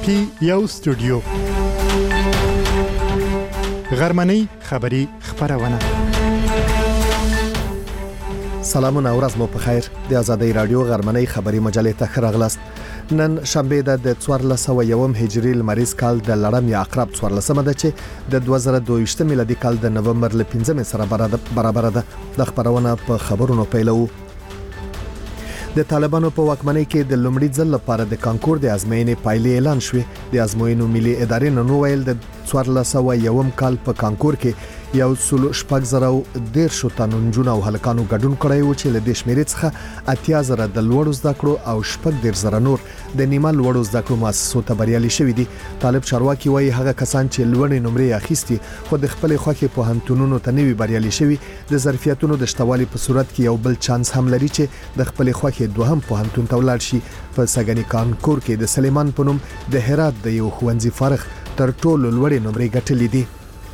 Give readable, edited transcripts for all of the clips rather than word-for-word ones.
WFP یو سټوډیو غرمنۍ خبری خبرونه. سلامونه او ورځ مو په خیر. د آزادۍ رادیو غرمنۍ خبری مجلې ته خراغلاست. نن شنبه د 1401 هجری لمریز کال د لړم یا عقرب 14مه ده چې د 2022 میلادي کال د نومبر ل 15 سره برابر ده. د خبرونه په خبرونو پیلو. د طالبانو په واکمنۍ کې د لومړي ځل لپاره د کانکور د ازموینې پایلې اعلان شوې. د ازموینو ملي ادارې نن ویل د 1401 کال په کانکور کې یو سل شپږ زره ډیر شو تنونجونه او هلکانو ګډون کړی و چې له دې شمیرې څخه 80 زره د لوړو زده کړو او شپږ ډیر زره نور د نیمه لوړو زده کړو مؤسسو ته بریالي شوي دي. طالب چارواکي وایي هغه کسان چې لوړې نمرې اخیستي خو د خپل خوښې په هنتونونو ته نوي بریالي شوي د ظرفیتونو د شتوالي په صورت کې یو بل چانس هم لري چې د خپل خوښې دوهم په هنتون ته ولاړ شي. په سګنی کانکور کې د سلیمان په نوم د هرات د یو ښوونځي فارغ تر ټولو لوړې نمرې ګټلې دي.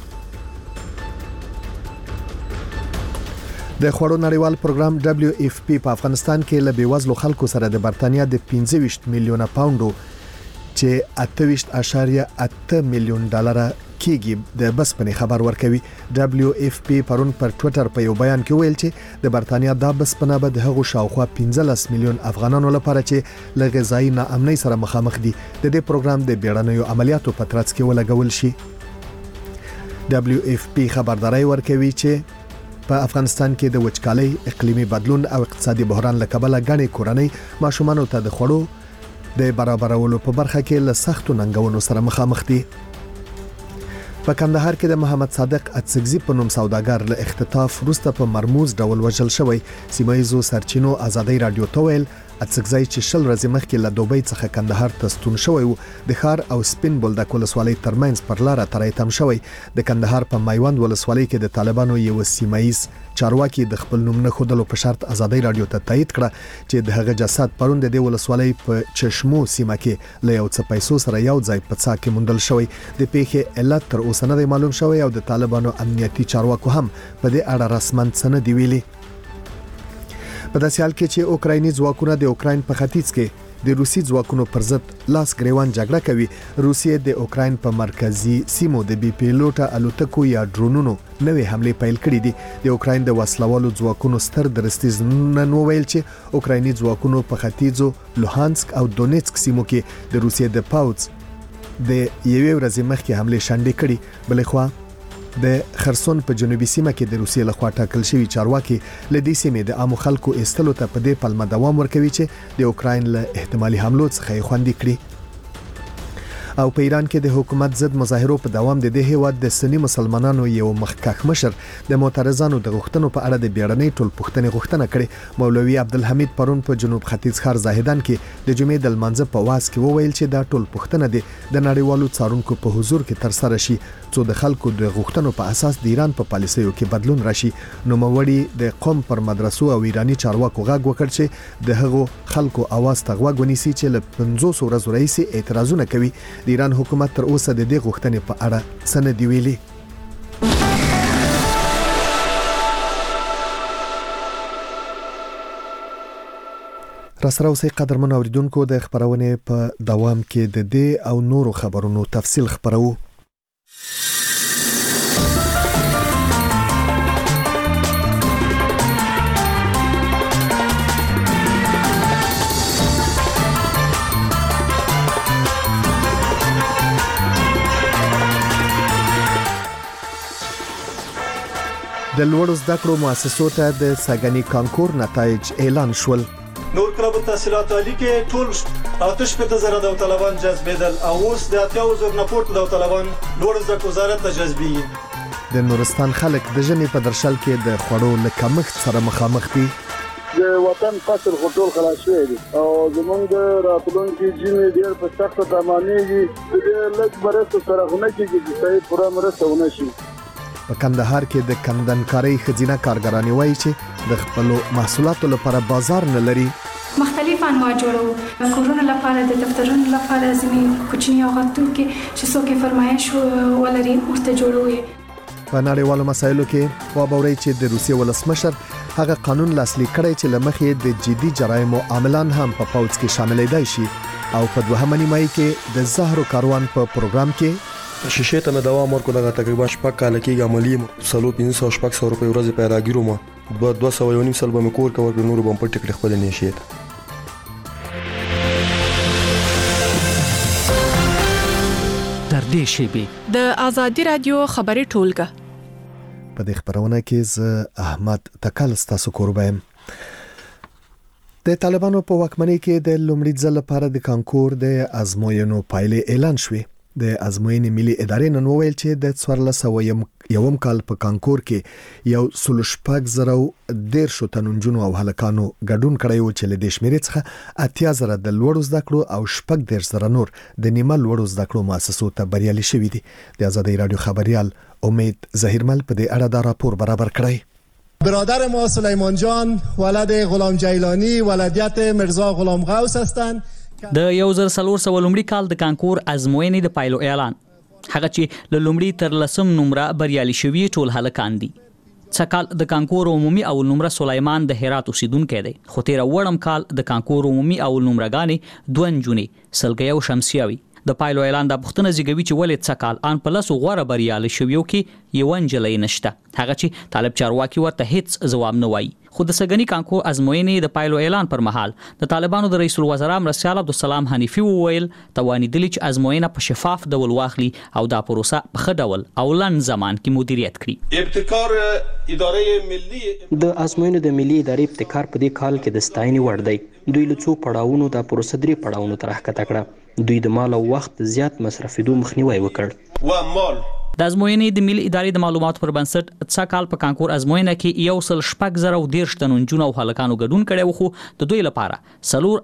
د خوړو نړیوال پروګرام WFP په افغانستان کې له بیوزلو خلکو سره د برتانیا د 25 میلیونه پاونډو چې 28.8 میلیون ډالر کېږي د بسپنې خبر ورکوي. WFP پرون پر ټوئیټر په یو بیان کې ویل چې د برتانیا د بسپنه به د هغو شاوخوا 15 میلیون افغانانو لپاره چې له غذایی ناامنۍ سره مخامخ دي د دې پروګرام د بیړنیو عملیاتو په ترڅ کې ولګول شي. WFP خبرداري ورکوي چې په افغانستان کې د وچکالۍ، اقلیمي بدلون او اقتصادي بحران له کبله غني کورنۍ ماشومانو ته د خوړو د برابرولو په برخه کې له سختو ننګونو سره مخامخ دي. په کندهار کې د محمد صادق اتسګزي په نوم سوداګر له اختطاف وروسته په مرموز ډول وژل شوی. سیمایزو سرچینو آزادۍ رادیو ته ویل اتسګزي چې شل ورځې مخکې له دوبۍ څخه کندهار ته ستون شوی و د ښار او سپین بولدک ولسوالۍ ترمنځ پر لاره ترې تم شوی. د کندهار په میوند ولسوالۍ کې د طالبانو یو سیمایز چارواکي د خپل نوم نه خودلو په شرط آزادۍ رادیو ته تایید کړه چې د هغه جسد پرون د ولسوالۍ په چشمو سیمه کې له یو څه پیسو سره یو ځای په څا کې موندل شوی. د پیښې علت تر اوسه نه معلوم شوی او د طالبانو امنیتي چارواکو هم په دې اړه رسماً څه نه دی ویلي. په داسې حال کې چې اوکرایني ځواکونه د اوکراین په ختیځ کې د روسي ځواکونو پر ضد لاس ګریوان جګړه کوي. روسیې د اوکراین په مرکزی سیمو د بي پیلوټه الوتکو یا ډرونونو نوې حمله پیل کړې دي. د اوکراین د وسلوالو ځواکونو ستر درستیز نن ویل چې اوکرایني ځواکونو په ختیځو لوهانسک او دونیتسک سیمو کې د روسیې د پاوځ د یوې ورځې مخکې حمله شنډې کړې. بلخوا د خرسون په جنوبي سیمه کې د روسیې لخوا ټاکل شوی چارواکي له دې سیمې د عامو خلکو ایستلو ته په دې پلمه دوام ورکوي چې د اوکراین له احتمالي حملو څخه خوندي کړي. او په ایران کې د حکومت ضد مظاهرو په دوام د دې هیواد د سنی مسلمانانو یو مخکښ مشر د معترضانو د غوښتنو په اړه د بیړنۍ ټولپوښتنې غوښتنه کړې. مولوي عبدالحمید پرون په جنوب ختیځ ښار زاهدان کې د جمعې د لمانځه په واس کې وویل چې دا ټولپوښتنه د نړیوالو څارونکو په حضور کې تر سره شي څو د خلکو د غوښتنو په اساس د ایران په پالیسیو کې بدلون راشي. نوموړي د قوم پر مدرسو او ایرانی چارواکو غږ وکړ چې د هغو خلکو اواز ته غوږ ونیسي چې له 500 ورځې راهیسې اعتراضونه کوي. د ایران حکومت تر اوسه د دې غوښتنې په اړه څه نه دی ویلي. راسره اوسئ قدرمن اوریدونکو، د خبرونې په دوام کې د دې او نورو خبرونو تفصیل خبرو. د لوړو زده کړو مؤسسو ته د سګنی کانکور نتایج اعلان شول. نور کلب التحصیلات عالی کې ټول 8,000 داوطلبان جذبېدل او اوس د 80,000 نه پورته داوطلبان لوړو زده کړو وزارت ته جذبېږي. د نورستان خلک د ژمي په درشل کې د خوړو له کمښت سره مخامخ دي. د وطن فصل خټول خلاص شوی دی او زمونږ د راتلونکي ژمي ډېر په سخته تمامېږي. د لږ مرسته سره غونه کېږي چې صحیح پوره مرسته ونه شي. په کندهار کې د کندنکارۍ ښځینه کارګرانې وایي چې د خپلو محصولاتو لپاره بازار نه لري. مختلف انواع جوړو کورونو لپاره د دفترونو لپاره زمين کوچنی او غټو کې چې څوک فرمایش ولري ورته جوړوي. په نړیوالو مسایلو کې وابوري چې د روسیې ولسمشر هغه قانون لاسلیک کړی چې لمخې د جدي جرایمو عاملان هم په پوځ کې شاملېدای شي او په دوهمه نیمایي کې د زهرو کاروان په پروګرام کې شیشه ته دوام ورکړ دغه تقریبا شپږ کال کې عملی سلو 500 روپۍ ورځ په راګیرو ما 200 سال به مکور کور نور بم په ټیکټ خپل نه شي در دې شیبه د ازادي رادیو خبري ټولګه په دې خبرونه کې ز احمد تکل ستاسو قربایم د طالبانو په واکمنۍ کې د لومړي ځل لپاره د کانکور د ازموینو پایلې اعلان شوې د ازموینې ملي ادارې نن وویل چې د 1401 کال په کانکور کې یو سلوشپاک زرو ډیر شو تنونجونو او هلکانو ګډون کړی و چې له دې شمیرې څخه 80 زره د لوړو زده کړو او شپږ ډیر زره نور د نیمه لوړو زده کړو مؤسسو ته بریالي شوي دي د آزادۍ رادیو خبريال امید ظهیرمل په دې اړه دا راپور برابر کړی برادر ما سلیمان جان ولد غلام جیلانی ولدیت مرزا غلام غوث هستند د 1400 لومړي کال د کانکور ازموینې د پایلو اعلان هغه چې له لومړي تر لسم نمره بریالي شوي ټول هلکان دي څکال د کانکور عمومي او نمره سلیمان د هرات اوسیدونکو دی خو تیر وړم کال د کانکور عمومي او نمرګانې دوه جونې سلګي او شمسیاوي د پایلو اعلان د پښتنه زیږوي چې ولې څکال ان پلس غوړه بریالي شویو کې یو انجلې نشته هغه چې طالب چارواکي ورته هیڅ جواب نه وایي خو د سګنی کانکور ازموینې د پایلو اعلان پر مهال د طالبانو د رئیس الوزرا مرسیال عبدالسلام حنیفي وویل توانیدلی چې ازموینه په شفاف ډول واخلي او دا پروسه په ښه ډول او لن زمان کې مدیریت کړي ابتکار ادارې ملي د ازموینې د ملي ادارې ابتکار په دې کال کې د ستاینې وړ دی دوی له څو پړاوونو د پروسه درې پړاوونو ته راښکته کړه دوی د مال او وخت زیات مصرفېدو مخنیوي وکړ و مال د ازموینې د ملي ادارې د معلوماتو پر بنسټ څا کال په کانکور ازموینه کې یو سل شپږ زره او 13 تنونجونو او هلکانو ګډون کړي وو د دوی لپاره سلور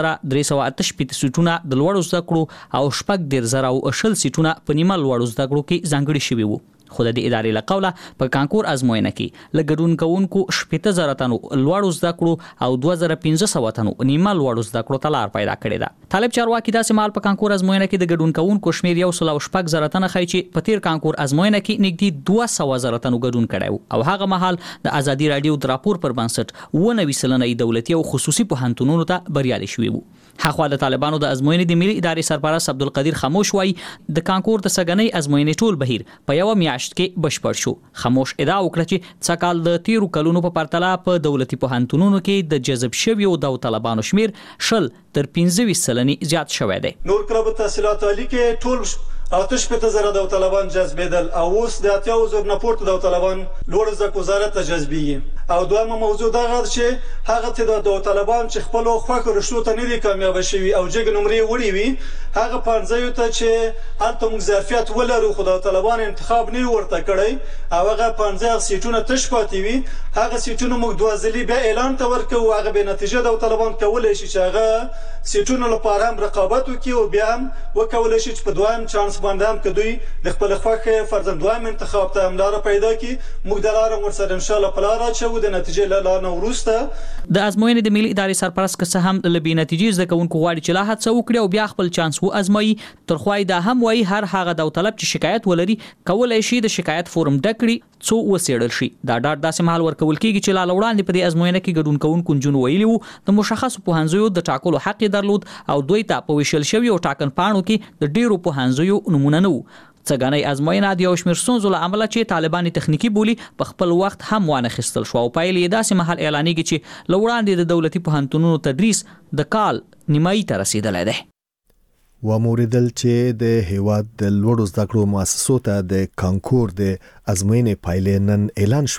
8338 سیټونه د لوړو زده کړو او شپږ 10 زره او 80 سیټونه په نیمه لوړو زده کړو کې ځانګړي شوي وو خو د ادارې له قوله په کانکور ازموینه کې لګډون کوونکو 70,000 تنو لوړو زده کړو او 2500 تنو نیمه لوړو زده کړو ته لار پیدا کړې ده طالب چارواکي د سیمال په کانکور ازموینه کې د ګډون کوونکو شمیر یو سل او شپږ زره تنه خای چې په تیر کانکور ازموینه کې نږدې 200,000 تنو ګډون کړي او هغه مهال د آزادي رادیو د راپور پر بنسټ 90% دولتي او خصوصي پوهنتونونو ته بریالي شوي وو هغه د طالبانو د ازموینې د ملي ادارې سرپرست عبدالقدیر خاموش وای د کانکور د سګنۍ ازموینې ټول بهیر په یو میاشت کې بشپړ شو خاموش ادعا وکړه چې څکال د تیرو کلونو په پرتله په دولتي پوهنتونونو کې د جذب شویو د طالبانو شمیر شل تر 15 سلنی زیات شوی دی نور کلب تحصیلات عالی کې ټول آتش په زره د طالبان جذبیدل او اوس د 80,000 نه پورته د طالبان لوړ زده وزارت ته جذبیږي او دویمه موضوع دا غواړي چې هغه ته د طالبان چې خپل خوخه رشتو ته نه دي کامیاب شوي او جګ نمرې وړي وي هغه پنځه ته چې الته موږ ظرفیت ولرو خو د طالبان انتخاب نه ورته کړی او هغه 15 سیټونه تش پاتې وي هغه سیټونه موږ دوه ځلې به اعلان ته ورکو هغه به نتیجه د طالبان کولای شي چې هغه سیټونه لپاره هم رقابت وکړي او بیا هم وکولای شي چې په دویم چانس باندې هم کدوې د خپل خوخه فرزند دویم انتخاب ته املار پیدا کی موږ دلار ورسره ان شاء الله پلار چې د نتیجې لاله ورسته د ازموینې د ملي ادارې سرپرست که څه هم لبي نتیجې زده کوونکو غواړي چې لا هڅه وکړي او بیا خپل چانس و ازمایي تر خوای دا هم وایي هر هغه د طلب چې شکایت ولري کولای شي د شکایت فورم ډکړي څو وسیړل شي دا ډاټ داسې مهال ورکول کیږي چې لا وړاندې په دې ازموینه کې ګډون کوونکو جون ویلي وو د مشخص پوهنځیو د ټاکلو حق درلود او دوی ته په ویشل شوی او ټاکن پاڼو کې د ډیرو پوهنځیو نمونه نه وو څنګه ازموینه د یو شمېر ستونزو له امله چې طالبان تخنیکی بولی په خپل وخت هم وانه خستل شو او پایلې داسې محل اعلانېږي چې لوړاندې د دولتي پوهنتونونو تدریس د کال نیمایي ته رسیدلی دی و موریدل چې د هیواد د لوړو زده کړو مؤسسو ته د کانکور د ازموینې پایلې نن اعلان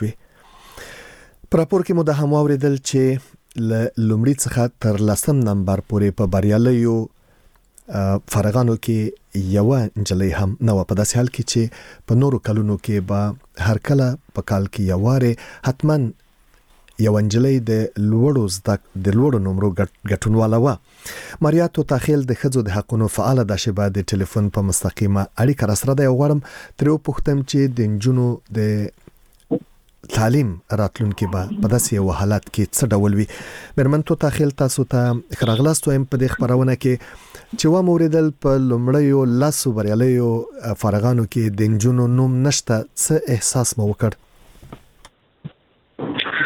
شوې په راپور کې مو د هم اوریدل چې لومړي څخه تر لسم نمبر پورې په بریالیو فارغانو کې یو انجلۍ هم نو په داسې حال کې چې په نورو کلونو کې به هر کله په کال کې یو واره حتما یو انجلۍ د لوړو نمرو ګټونواله و ماریاتو تاخیل د ښځو د حقونو فعال د شبا د ټلیفون په مستقیمه اړیکه را سره دی غواړم ترې وپوښتم چې د نجونو د تعلیم راتلونکي به په داسې یو حالت کې څه ډول وي مرمنتو تاخیل تاسو ته خراغلاستو هم په دې خبرونه کې چې و موریدل په لومړیو لاسو بریالیو فارغانو کې د نجونو نوم نشته څه احساس مو وکړ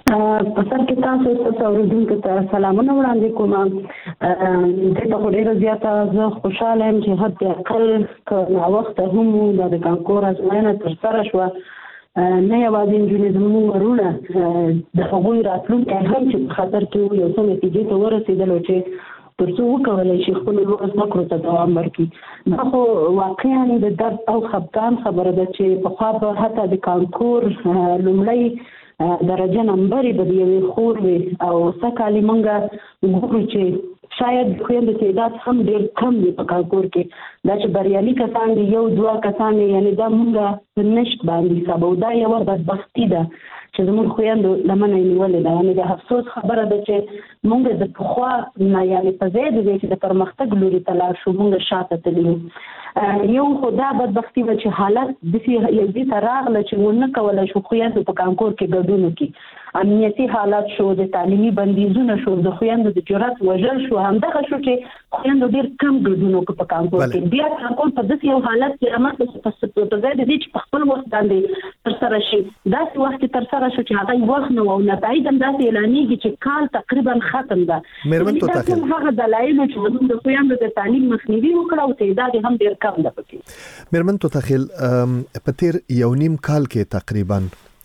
په سر کې تاسو اوریدونکو ته سلامونه وړاندې کوم. دلته ډېره زیاته زه خوشاله یم چې حتی اقل که ناوخته هم د کانکور ازموینه ترسره شوه. نه یوازې نجونې زموږ ورونه د هغوی راتلونکی هم چې په خطر کې وو یو څه نتیجې ته ورسېدلو چې تر څو وکولای شي خپل لوړ زده کړو ته دوام ورکړي. دا خو واقعا د درد او خفګان خبره ده چې پخوا به حتی د کانکور لومړی درجه نمبرې به د یوې خور وي او څه کالي موږ ګورو چې شاید د خویندو تعداد هم ډېر کم وي په کانکور کې. دا چې بریالي کسان دي 1-2 کسان دي، یعنې دا موږ په نشت باندې حسابو. دا یوه بدبختي ده چې زموږ خویندو لمنه یې نیولې ده. یعنې د افسوس خبره ده چې موږ د پخوا نه یعنې په ځای د دې چې د پرمختګ لوري ته لاړ شو موږ شاته تللي یو. یو خو دا بدبختي وه چې حالت داسې یو ځای ته راغله چې ونه کولی شو خویندو په کانکور کې ګډون وکړي. امنیتي حالات شو، د تعلیمي بندیزونه شو، د خویندو د جرأت وژل شو. همدغه شو چې خویندو ډېر کم ګډون وکړو په کانکور کې. بیا کانکور په داسې یو حالت کې رامنځته په ځای د دې چې په خپل وخت باندې ترسره شي داسې وخت کې ترسره شو چې هغه وخت نه و او نتایج هم داسې اعلانېږي چې کال تقریبا ختم ده. مېرمن توتاخیل هغه دلایلو چې زموږ د خویندو د تعلیم مخنیوي وکړه او تعداد هم ډېر کم ده پکې. مېرمن توتاخیل په تیر 1.5 کال کې تقریبا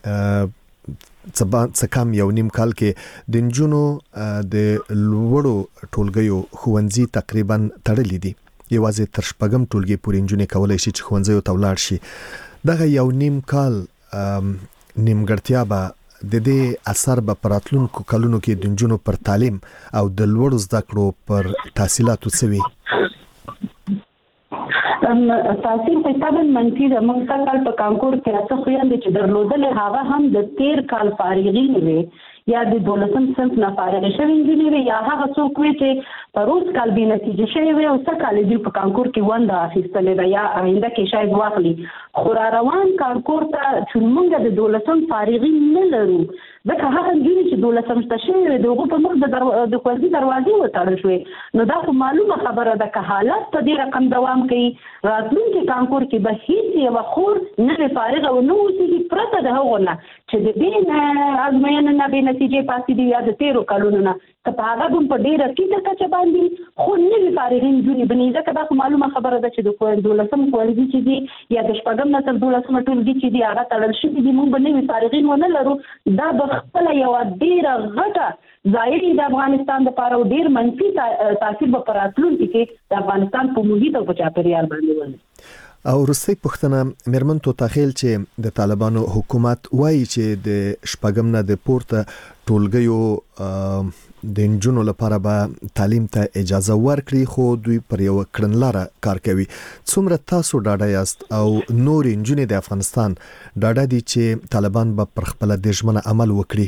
څه کم 1.5 کال کې د نجونو د لوړو ټولګیو ښوونځي تقریبا تړلي دي. یوازې تر شپږم ټولګي پورې نجونې کولی شي چې ښوونځیو ته ولاړ شي. دغه 1.5 کال نیمګړتیا به د دې اثر به په راتلونکو کلونو کې د نجونو پر تعلیم او د لوړو زده کړو پر تحصیلاتو څه وي؟ تاثیر په طبعا منفي ده. موږ څه کال په کانکور کې څه خویندې چې درلودلې هغه هم د 13 کال فارغین وي یا د 12م صنف نه فارغ شوي نجونې وي یا هغه څوک وي چې په روز کال بې نتیجې شوي وي او څه کال دوی په کانکور کې ونډه اخیستلې ده یا آینده کې شاید واخلي. خو را روان کانکور ته چې موږ د 12م فارغین نه لرو ځکه هغه نجونې چې 12م ته شوي وي د هغو په مخ د ښوونځي دروازې وتړل شوې. نو دا خو معلومه خبره ده که حالت په دې رقم دوام کوي راتلونکي کانکور کې به هیڅ یوه خور نه فارغه و نه اوسېږي پرته د هغو نه چې د دې ازموینې نه بې نتیجې پاتې دي یا د 13 کلونو نه که په هغه هم په ډېره ټیټه کچه باندې خو نوي فارغین نجونې بني. ځکه دا خو معلومه خبره ده چې د 12م ښوونځي چې دي یا د شپږم نه تر 12مه ټولګي چې دي هغه تړل شوي دي. موږ به نوي فارغین ونه لرو. دا به خپله یوه ډېره غټه ضایعه د افغانستان لپاره او ډېر منفي تاثیر به په راتلونکي کې د افغانستان په محیط او په چاپېریال باندې ولري. او وروستۍ پوښتنه مېرمن توتاخیل چې د طالبانو حکومت وایي چې د شپږم نه د پورته ټولګیو د نجونو لپاره به تعلیم ته اجازه ورکړي خو دوی پر یو کړنلاره کار کوي. څومره تاسو ډاډه یاست او نور نجونې د افغانستان ډاډه دي چې طالبان به پر خپل د ژمنه عمل وکړي؟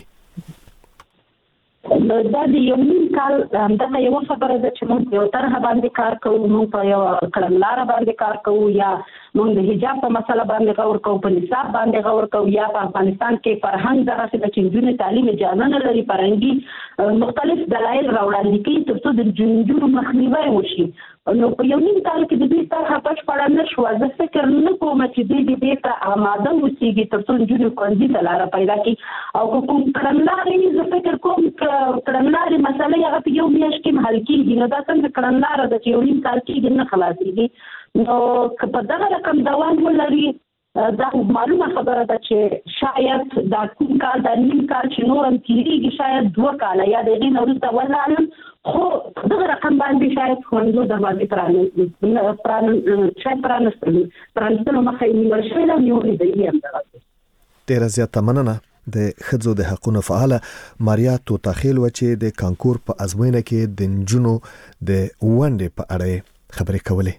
دا د 1.5 کال همدغه یوه خبره ده چې موږ یو طرحه باندې کار کوو، موږ په یوه کړنلاره باندې کار کوو یا موږ د حجاب په مسله باندې غور کوو، په نصاب باندې غور کوو یا په افغانستان کې فرهنګ دغسې ده چې نجونې تعلیم اجازه نه لري. فرهنګي مختلف دلایل راوړاندې کوي تر څو د نجونو مخنیوی وشي. نو په 1.5 کال کې د دوی طرحه بشپړه نه شوه. زه فکر نه کوم چې دوی د دې ته آماده اوسېږي تر څو نجونې ښوونځي ته لاره پیدا کړي. او که کوم کړنلارې زه فکر کوم کړنلارې مسلې هغه په 1 میاشت کې حل کېږي. نو دا څنګه کړنلاره ده چې 1.5 کال کېږي نه خلاصېږي. نو که په دغه رقم دوام ولري دا معلومه خبره ده چې شاید دا کوم کال دا نیم کال چې نور هم تېرېږي شاید 2 کاله یا د هغې نه وروسته ولاړم خو دغه رقم باندې شاید ښوونځو دروازې پرانستلو مخه یې نیول شوې ده او نیولې ده یې همدغسې. ډېره زیاته مننه. د ښځو د حقونو فعاله ماریا توتاخیل وه چې د کانکور په ازموینه کې د نجونو د ونډې په اړه یې خبرې کولې.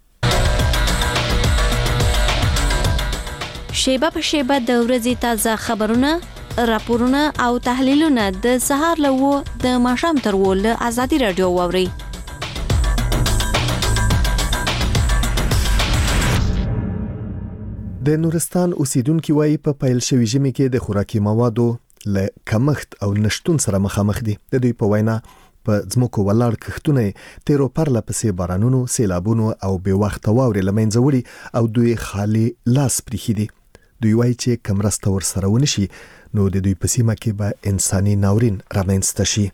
شیبه په شیبه د ورځې تازه خبرونه، راپورونه او تحلیلونه د سهار له 9 د ماښام تر 10 له ازادي رادیو واورئ. د نورستان اوسیدونکو وايي په پیل شوی ژمي کې د خوراکي موادو له کمښت او نشټون سره مخامخ دي. د دوی په وینا په ځمکو ولاړ کښتونه تیرو پرله پسې بارانونو، سیلابونو او بې وخته واورې له منځه وړي او دوی خالي لاس پرېښي دي. دوی وایي چې کمرسته ورسره ونشي نو د دوی په سیمه کې به انساني ناورین رامنځته شي.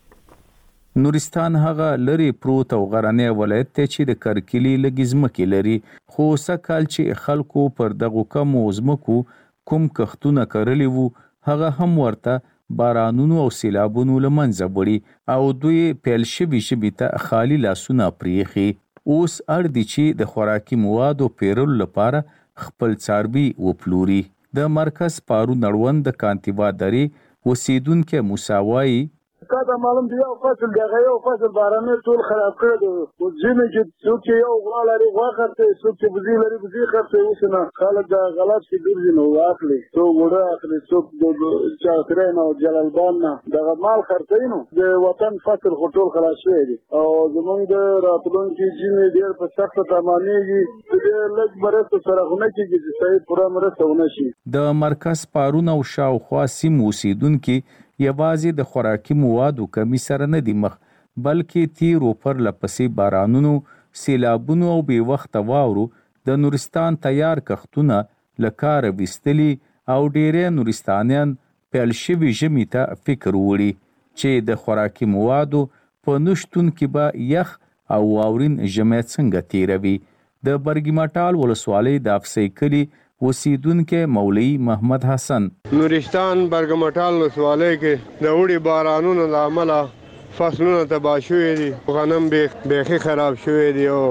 نورستان هغه لري پروت او غرنی ولایت ته چې د کرکلی لګزمکې لري، خو سکهال چې خلکو پر دغه کم ځمکو کوم کښتونه کرلی وو هغه هم ورته بارانونو او سیلابونو لمنځه وړي او دوی پیل شوي ته خالی لاسونه پریخي. اوس اړ دي چې د خوراکي موادو پیرلو لپاره خپل څاروي وپلوري. د مرکز پارون اړوند د کانتیوا درې اوسیدونکي موسی وایي کاته معلوم دی یو فصل دی یو فصل بارانه ټول خراب کړی دی. او ځینې چې څوک یو غوا لري غوا خرڅوي، څوک چې بزي لري بزي خرڅوي. اوس نه خلک دا غلط شي ګرځي نو واخلي، څوک وړه اخلي، څوک د چاکرین او جلالبان نه دغه مال خرڅوي. نو د وطن فصل خو ټول خلاص شوی دی او زمونږ د راتلونکي ځینې ډېر په سخته تمامېږي چې ډېر لږ مرسته سره خو نه کېږي چې صحیح پوره مرسته ونه شي. د مرکز پارون او شاوخوا سیمو اوسیدونکي یوازې د خوراکي موادو کمی سره نه دي مخ، بلکې تیرو پر لپسې بارانونو، سیلابونو او بې وخته واورو د نورستان تیار کښتونه له کاره ویستلي او ډېری نورستانیان پیل شوي ژمي ته فکر وړي چې د خوراکي موادو په نشتون کې به یخ او واورین ژمی څنګه تیروي. د برګمټال ولسوالۍ د افسۍ کلي اوسیدونکي مولوي محمد حسن نورستان برګمټال ولسوالۍ کې د وړي بارانونو له امله فصلونه تباه شوي دي، غنم بیخي خراب شوي دي او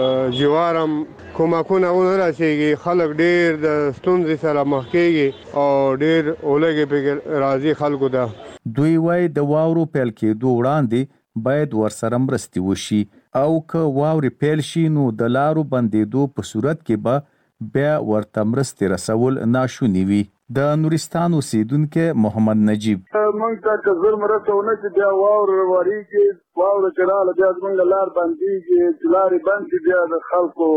جوار هم کومکونه ونه رسېږي. خلک ډېر د ستونزې سره مخ کېږي او ډېر اولګې پکې راځي خلکو ته. دوی وایي د واورو پیل کېدو وړاندې باید ورسره مرستې وشي او که واورې پیل شي نو د لارو بندېدو په صورت کې به بیا ورته مرستې رسول ناشوني وي. د نورستان اوسیدونکي محمد نجیب موږ ته که زر مرسته ونه کړي بیا واوره وریږي، واوره چې راغله بیا زموږ لار بندېږي، چې لارې بند شي بیا د خلکو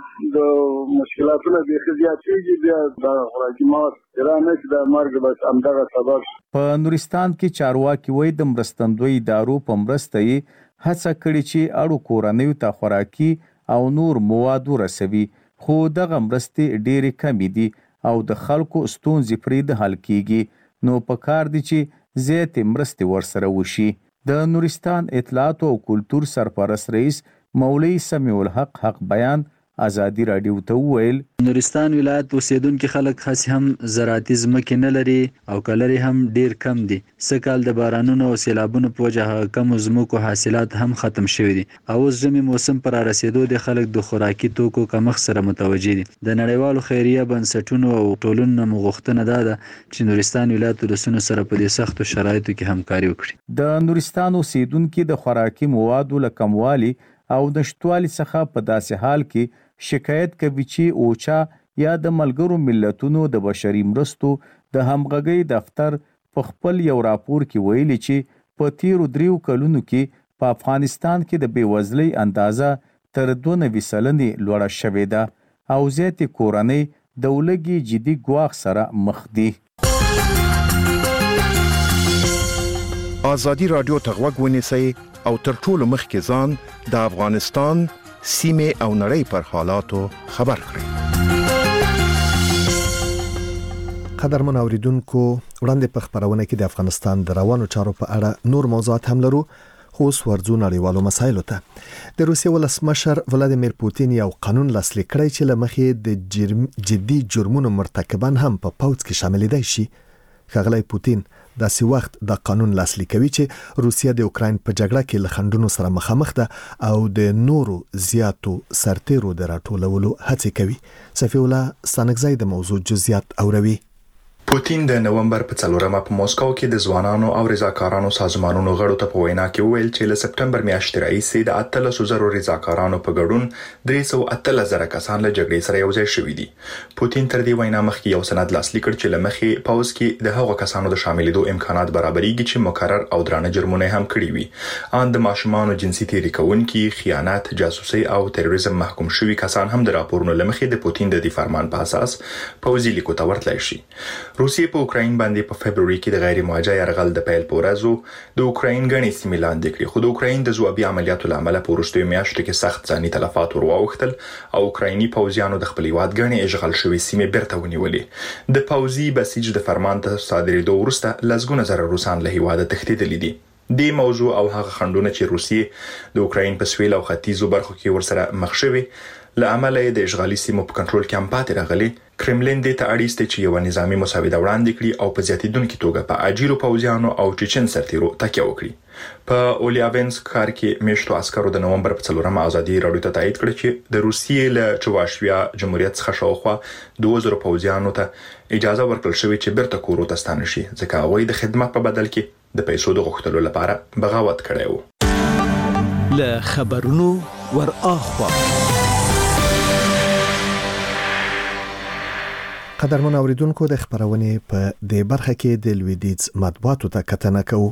د مشکلاتونه بیخي زیاتېږي، بیا د خوراکي مواد را نه شي د مرګ بس همدغه سبب. په نورستان کې چارواکي وایي د مرستندوی ادارو په مرسته یې هڅه کړې چې اړو کورنیو ته خوراکي او نور مواد ورسوي، خو دغه مرستې ډېرې کمې دي او د خلکو ستونزې پرې د حل کیږي، نو پکار دي چې زیاتې مرستې ورسره وشي. د نورستان اطلاعات او کلتور سرپرست رئیس مولوي سمیع الحق حق بیان ازادي راډیو ته وویل نورستان ولایت اوسیدونکي خلک خاص هم زراعتي ځمکې نه لري او کلري هم ډیر کم دي. سکهال د بارانونو او سیلابونو په وجه کم ځمکو حاصلات هم ختم شوي دي او اوس ژمي موسم پر رسیدو د خلک د خوراکي توکو کمښت سره متوجه دي. د نړیوالو خیریه بنسټونو او ټولنو مغوښتنه ده چې نورستان ولایت ولسونو سره په دې سختو شرایطو کې همکاري وکړي. د نورستان اوسیدونکي د خوراکي موادو له کموالي او نشټوالي څخه په داسې حال کې شکایت کوي چې اوچا یا د ملګرو ملتونو د بشري مرستو د همغږۍ دفتر په خپل یو راپور کې ویلي چې په تیرو 3 کلونو کې په افغانستان کې د بېوزلۍ اندازه تر 92% لوړه شوې ده او زیاتې کورنۍ د ولږې جدي ګواښ سره مخ دي. ازادي راډیو ته غوږ ونیسئ او تر ټولو مخکې ځان د افغانستان سیمه او نړۍ پر حالاتو خبر کړئ. قدرمن اوریدونکو وړاندې په خبرونه کې د افغانستان د روانو چارو په اړه نور موضوعات هم لرو، خو اوس ورځو نړیوالو مسایلو ته. د روسیې ولسمشر ولادیمیر پوتین یو قانون لاسلیک کړی چې له مخې د جدي جرمونو مرتکبان هم په پوځ کې شاملېدای شي. ښاغلی پوتین داسې وخت د قانون لاسلیک کوي چې روسیه د اوکراین په جګړه کې له خنډونو سره مخامخ ده او د نورو زیاتو سرتیرو د راټولولو هڅې کوي. صفی الله ستانکزی د موضوع جزئیات اوروي. پوتین د نومبر په 4مه په موسکو کې د ځوانانو او رضاکارانو سازمانونو غړو ته په وینا کې وویل چې له سپټمبر میاشتې راهیسې د 13,000 رضاکارانو په ګډون 318,000 کسان له جګړې سره یو ځای شوي دي. پوتین تر دې وینا مخکې یو سند لاسلیک کړ چې له مخې پوځ کې د هغو کسانو د شاملېدو امکانات برابرېږي چې مکرر او درانه جرمونه هم کړي وي. ان د ماشومانو جنسي تېري کوونکي، خیانت، جاسوسي او تروریزم محکوم شوي کسان هم د راپورونو له مخې د پوتین د دې فرمان په اساس پوځي لیکو ته ورتلای شي. روسیې په اوکراین باندې په فبرवरी کې د غیر موجه يرغل د پیل په ورځو د اوکراین غني سیمې لاندې کړې، خو د اوکراین د ځوابي عملیاتو لامل په وروستیو میاشتو کې سخت ځاني تلفات ورواوښتل او اوکرایني پوځیانو د خپل هیواد غني اشغال شوې سیمې بیرته ونیولې. د پوځي بسیج د فرمان ته صادرېدو وروسته لسګونه زره روسان له هیواده تښتېدلي دي. د موضوع او هغه خندونه چې روسیې د اوکراین په سویل او ختیځو برخو کې ورسره مخ شوي له امله د اشغالي سیمو په کنټرول کې هم پاتې راغلي. کرملین د ته اړیسته چې یو نظامی مساوده وړاندې کړي او په زیاتېدونکو توګه په اجیرو پوځیانو او چچن سرتیرو تکیه وکړي. په اولیاوینسک ښار کې میشتو عسکرو د نومبر په 4 ازادي راډیو ته تایید کړ چې د روسیې له چواشویا جمهوریت څخه شاوخوا 2000 پوځیانو ته اجازه ورکړل شوې چې بیرته کورو ته ستانه شي ځکه هغوی د خدمت په بدل کې د پیسو د غوښتلو لپاره بغاوت کړی و. له خبرونو ور اخوا قدرمن اوریدونکو د خبرونه په د برخه کې د لویدیز مطبوعاتو ته کتنه کوو.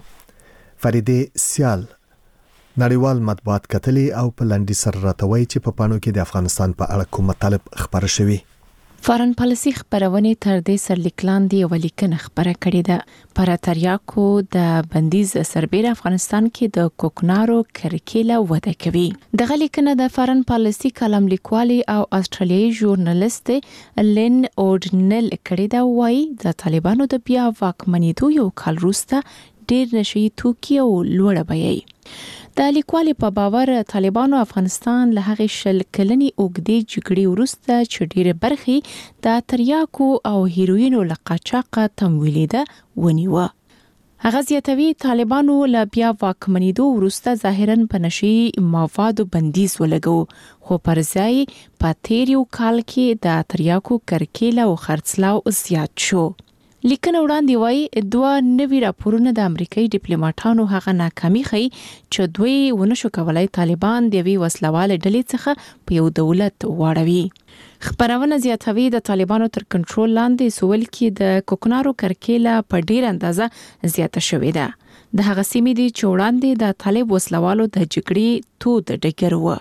فریدې سیال نړیوال مطبوعات کتلي او په لنډي سر راتوي چې په پانو کې د افغانستان په اړه کوم مطالب خبره شوي. فارن پالیسي خبرونه تر دې سرلیکلاندې ولیکنه خبره کړې ده. پر تریاکو د بندیز سربېره افغانستان کې د کوکنارو کرکیله وده کوي. د غلیکنه د فارن پالیسي کلم لیکوالي او استرالیایي ژورنالیست لین اورډنل کړې ده. وایي د طالبانو د بیا واکمنېدو یو کال وروسته ډېر نشي توکي او لوړه بیه. د لیکوالي په باور طالبانو افغانستان له هغې شل کلنې اوږدې جګړې وروسته چې ډېرې برخې د تریاکو او هیروینو له قاچاقه تمویلېده ونیوه. هغه زیاتوي طالبانو له بیا واکمنېدو وروسته ظاهراً په نشي موادو بندیز ولګو، خو پر ځای په تیر یو کال کې د تریاکو کرکیله او خرڅلاو زیات شو. لیکنه وړاندې وایي دوه نوي راپورونه د امریکایي ډیپلوماټانو هغه ناکامي ښیي چې دوی ونشو کولای طالبان د یوې وسلوالې ډلې څخه په یو دولت واړوي. خبرونه زیاتوي د طالبانو تر کنټرول لاندې سویل کې د کوکنارو کرکیله په ډیر اندازه زیاته شوې ده. د هغه سیمې دي چې وړاندې د طالب وسلوالو د جګړې تود ډګر و.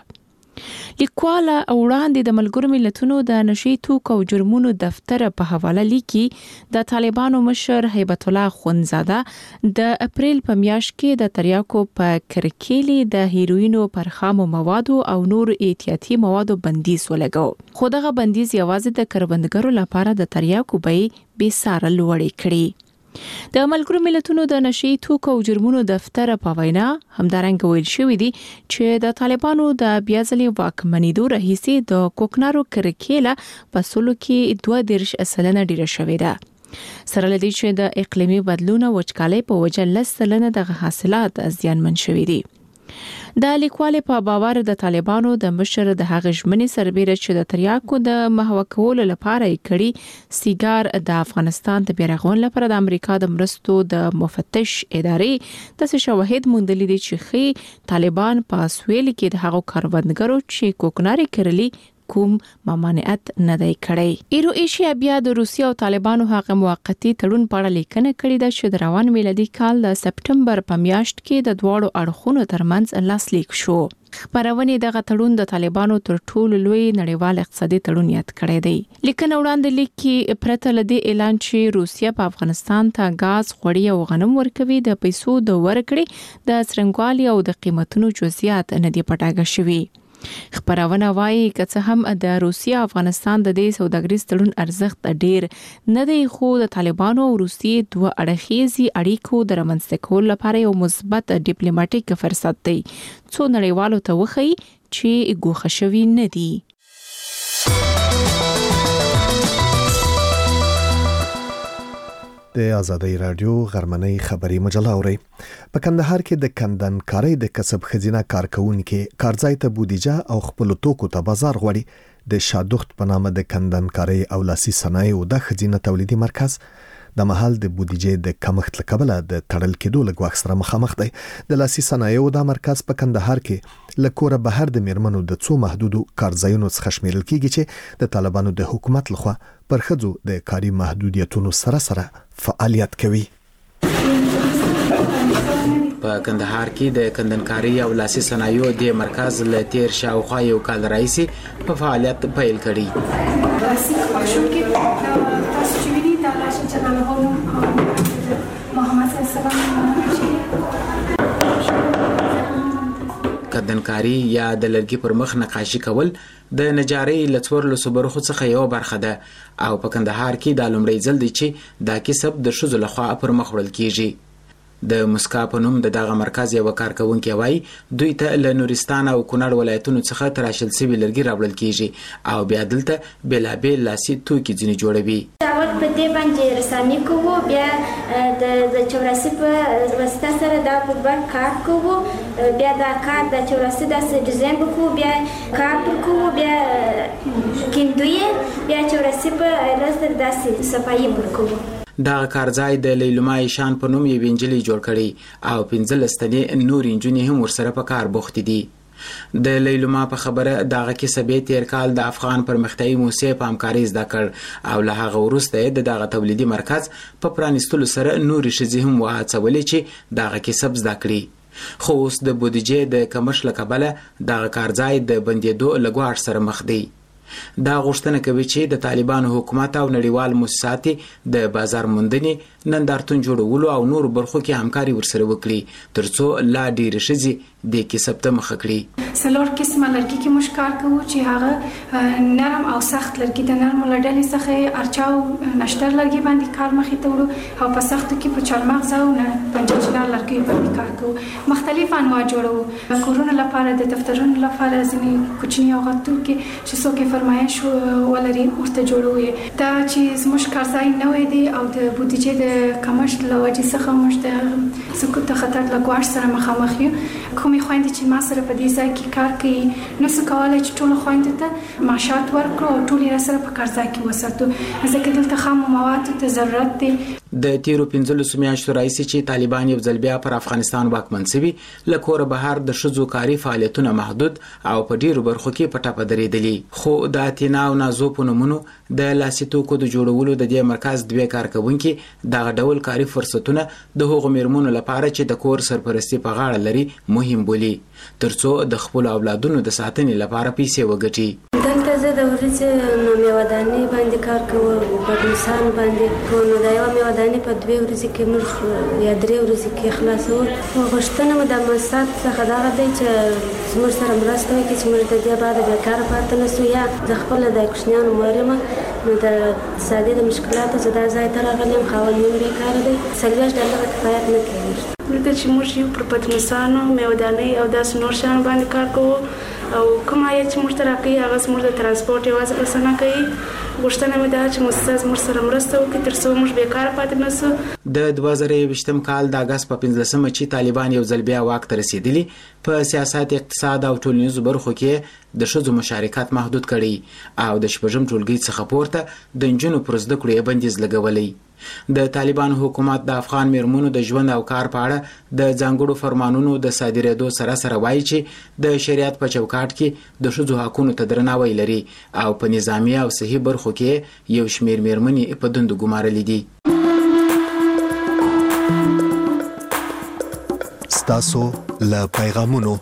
لیکواله وړاندې د ملګرو ملتونو د نشي توکو او جرمونو دفتر په حواله لیکي د طالبانو مشر هیبت الله خونزاده د اپریل په میاشت کې د تریاکو په کرکیلې د هیروینو پر خامو موادو او نور احتیاطي موادو بندیز ولګاو، خو دغه بندیز یوازې د کروندګرو لپاره د تریاکو بیې بې ساري لوړې کړې. د ملګرو ملتونو د نشي توکو او جرمونو دفتر په وینا همدارنګه ویل شوې دي چې د طالبانو د بیا ځلې واکمنېدو راهیسې د کوکنارو کرکیله په سلو کې 22% ډیره شوې ده. سره لدی چې د اقلیمي بدلون او وچکالۍ په وجه 10% د حاصلات زیانمن شوې دي. د لیکوال په باور د طالبانو د مشر د هغه ژمنې سربېره چې د تریاکو د محو کولو لپاره یې کړي سیګار د افغانستان د بیرغون لپاره د امریکا د مرستو د مفتش ادارې د شواهد موندلي دي چې خي طالبان په سویل کې د هغو کاروندګرو چې کوکناري کرلی کوم ممانعت نه دی کړی. ایرو ایشیا بیا د روسیې او طالبانو هغه موقتی تړون په اړه لیکنه کړې ده چې د روان میلادي کال د سپټمبر په میاشت کې د دواړو اړخونو ترمنځ لاسلیک شو. خبرونه دغه تړون د طالبانو تر ټولو لوی نړیوال اقتصادي تړون یاد کړی دی. لیکنه وړاندې لیکي پرته لدی اعلان چې روسیا په افغانستان ته غاز، غوړي او غنم ورکوي د پیسو د ورکړې د څرنګوالي او د قیمتونو جزئیات نه دی پټاګه شوي. خبرونه وایي که څه هم د روسیا افغانستان د دې سوداګریز تړون ارزښت ډیر نه دی، خو د طالبانو او روسیې دوه اړخیزي اړیکو د رامنځته کولو لپاره یو مثبت ډیپلوماټیک فرصت دی څو نړیوالو ته وښيي چې ګوښه شوي نه دي. د آزادۍ رادیو غرمنۍ خبري مجله اوري. په کندهار کې د کندنکارۍ د کسب خزینه کارکونکو کارځای ته بودیجه او خپل توکو ته بازار غوړي. د شادوخت په نامه د کندنکارۍ او لاسي صنایعو د خزینه تولیدي مرکز د محل د بودیجې د کمښت له کبله د تړل کېدو له ګواښ سره مخامخ دی. د لاسي صنایعو د مرکز په کندهار کې له کوره بهر د میرمنو د څو محدودو کارځایونو څخه شمیرل کیږي چې د طالبانو د حکومت لخوا پر ښځو د کاري محدودیتونو سره فعالیت کوي. په کندهار کې د کندنکاري او لاسي صنایعو د مرکز له تیر شاوخوا یو کال راځي په فعالیت پیل کړي. جل الله محمد صلی الله علیه وسلم. کندنکاری یا د لرګي پر مخ نقاشي کول د نجارۍ لڅور له صبرخو څخه یو برخه ده او په کندهار کې د لومړی ځل دی چې دا کسب د ښځو لخوا پر مخ وړل کیږي. د مسکا په نوم د دغه مرکز یو کارکونکي وایي دوی ته له نورستان او کونړ ولایتونو څخه تراشل شوي لرګي راوړل کیږي او بیا دلته بېلابېل لاسي توکي ځینې جوړوي. اول په دې باندې رسامي کوو، بیا د چوراسي په واسطه سره دا په بر کار کوو، بیا دا کار د چوراسي داسې ډیزاین وکړو، بیا کار کوو، بیا کیندوی، بیا چوراسي په لاسه داسې صفایي ورکوو. دغه کارځای د لیلما ایشان په نوم یو انجلۍ جوړ کړي او 15 تنې نور انجونې هم ورسره په کار بوختې دي. د لیلما په خبره دغه کسب یې تیر کال د افغان پرمختیایي موسسې په همکارۍ زده کړ او له هغه وروسته یې دغه تولیدي مرکز په پرانیستلو سره نورې ښځې هم وهڅولې چې دغه کسب زده کړي. خو اوس د بودیجې د کمښت له کبله دغه کارځای د بندېدو له ګواښ سره مخ دی. دا غوښتنه کوي چې د طالبانو حکومت او نړیوال مؤسسات د بازار موندنې، نندارتون جوړولو او نور برخو کې همکاري ورسره وکړي ترڅو لا ډېرې ښځې د کسب ته مخه کړي. څلور قسمه لرګي کې موږ کار کوو چې هغه نرم او سخت لرګي د نرمو له ډلې څخه ارچا او نشتر لرګي باندې کار مخې ته وړو او په سختو کې په چارمغز او پنجچینار لرګي باندې کار کوو. مختلف انواع جوړوو، کورونو لپاره، د دفترونو لپاره، ځینې کوچني او غټ توکي چې څوک یې فرمایش ولري ورته جوړوو. دا چې زموږ کارځای نوی دی او د بودیجې د کمښت له وجې څخه موږ د سقوط د خطر له ګواښ سره مخامخ یو. کومې خویندې چې ما سره په دې ځای کې کار کوي نسو کولی چې ټولو خویندو ته معاشات ورکړو او ټول یې راسره په کارځای کې وساتو ځکه دلته خامو موادو ته ضرورت دی. د تیرو 15 میاشتو راهیسې چې طالبان یو ځل بیا پر افغانستان واکمن شوي له کوره بهر د ښځو کاري فعالیتونه محدود او په ډیرو برخو کې په ټاپه درېدلي. خو د اتینا او نازو په نومونو د لاسي توکو د جوړولو د دې مرکز دوه کارکونکي دغه ډول کاري فرصتونه د هغو میرمنو لپاره چې د کور سرپرستی په غاړه لري مهم بولي ترڅو د خپل اولادونو د ساتنې لپاره پیسې وګټي. دلته زه د ورځې میوه‌دانۍ باندې کار کوم په انسان باندې نو دا یو میوه‌دانۍ په 2 ورځې کې موږ یا 3 ورځې کې خلاصو. غوښتنه مې د مسات څخه دا دی چې موږ سره مرسته وکړي چې موږ د دې بعد بیکار پاتې نشو یا د خپل د کوچنیانو مریمه نو د اقتصادي د مشکلاتو زه دا ځای ته راغلم خاوند مې بیکار دی $40 کفایت نه کوي. دلته چې موږ یو پر پتنوسانو میوه‌دانۍ او داسې نور شیانو باندې کار کوو او کوم عاید چې موږ ته راکوي هغه زموږ د ترانسپورټ یوازې بسنه کوي. غوښتنه مې ده چې مؤسسه زموږ سره مرسته وکړي ترڅو موږ بیکاره پاتې نه شو. د 2020م کال د اگست په 15مه چې طالبان یو ځل بیا واک ته رسیدلي په سیاست، اقتصاد او ټولنیزو برخو کې د ښځو مشارکت محدود کړي او د شپږم ټولګي څخه پورته د نجونو پر زده کړو یې بندیز لګولی. د طالبانو حکومت د افغان میرمنو د ژوند او کار په اړه د ځانګړو فرمانونو د صادرېدو سره وایي چې د شریعت په چوکاټ کې د ښځو حقونو ته درناوی لري او په نظامی او صحي برخو کې یو شمیر میرمنې په دندو ګمارلې دي. ستاسو له پیغامونو.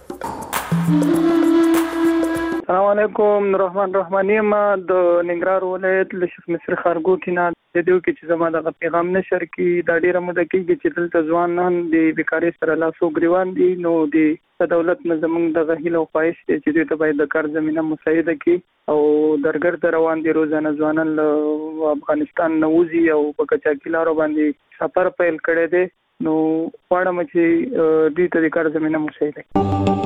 السلام علیکم. رحماني ما د ننګرهار ولایت له شیخ مصر خارګوټي نه د دې کې چې زما د پیغام نشر کې دا ډیره موده کېږي چې دلته ځوانان د بیکارۍ سره لاسو ګریوان دي. نو د دولت نه زموږ د غهیل او خواهش دی چې دوی ته باید د کار زمینه مساعده کړي او درګرد روان دي روزانه ځوانان له افغانستان نه وځي او په کچاکي لارو باندې سفر پیل کړی دی. نو غواړم چې دوی ته د کار زمینه مساعده کړي.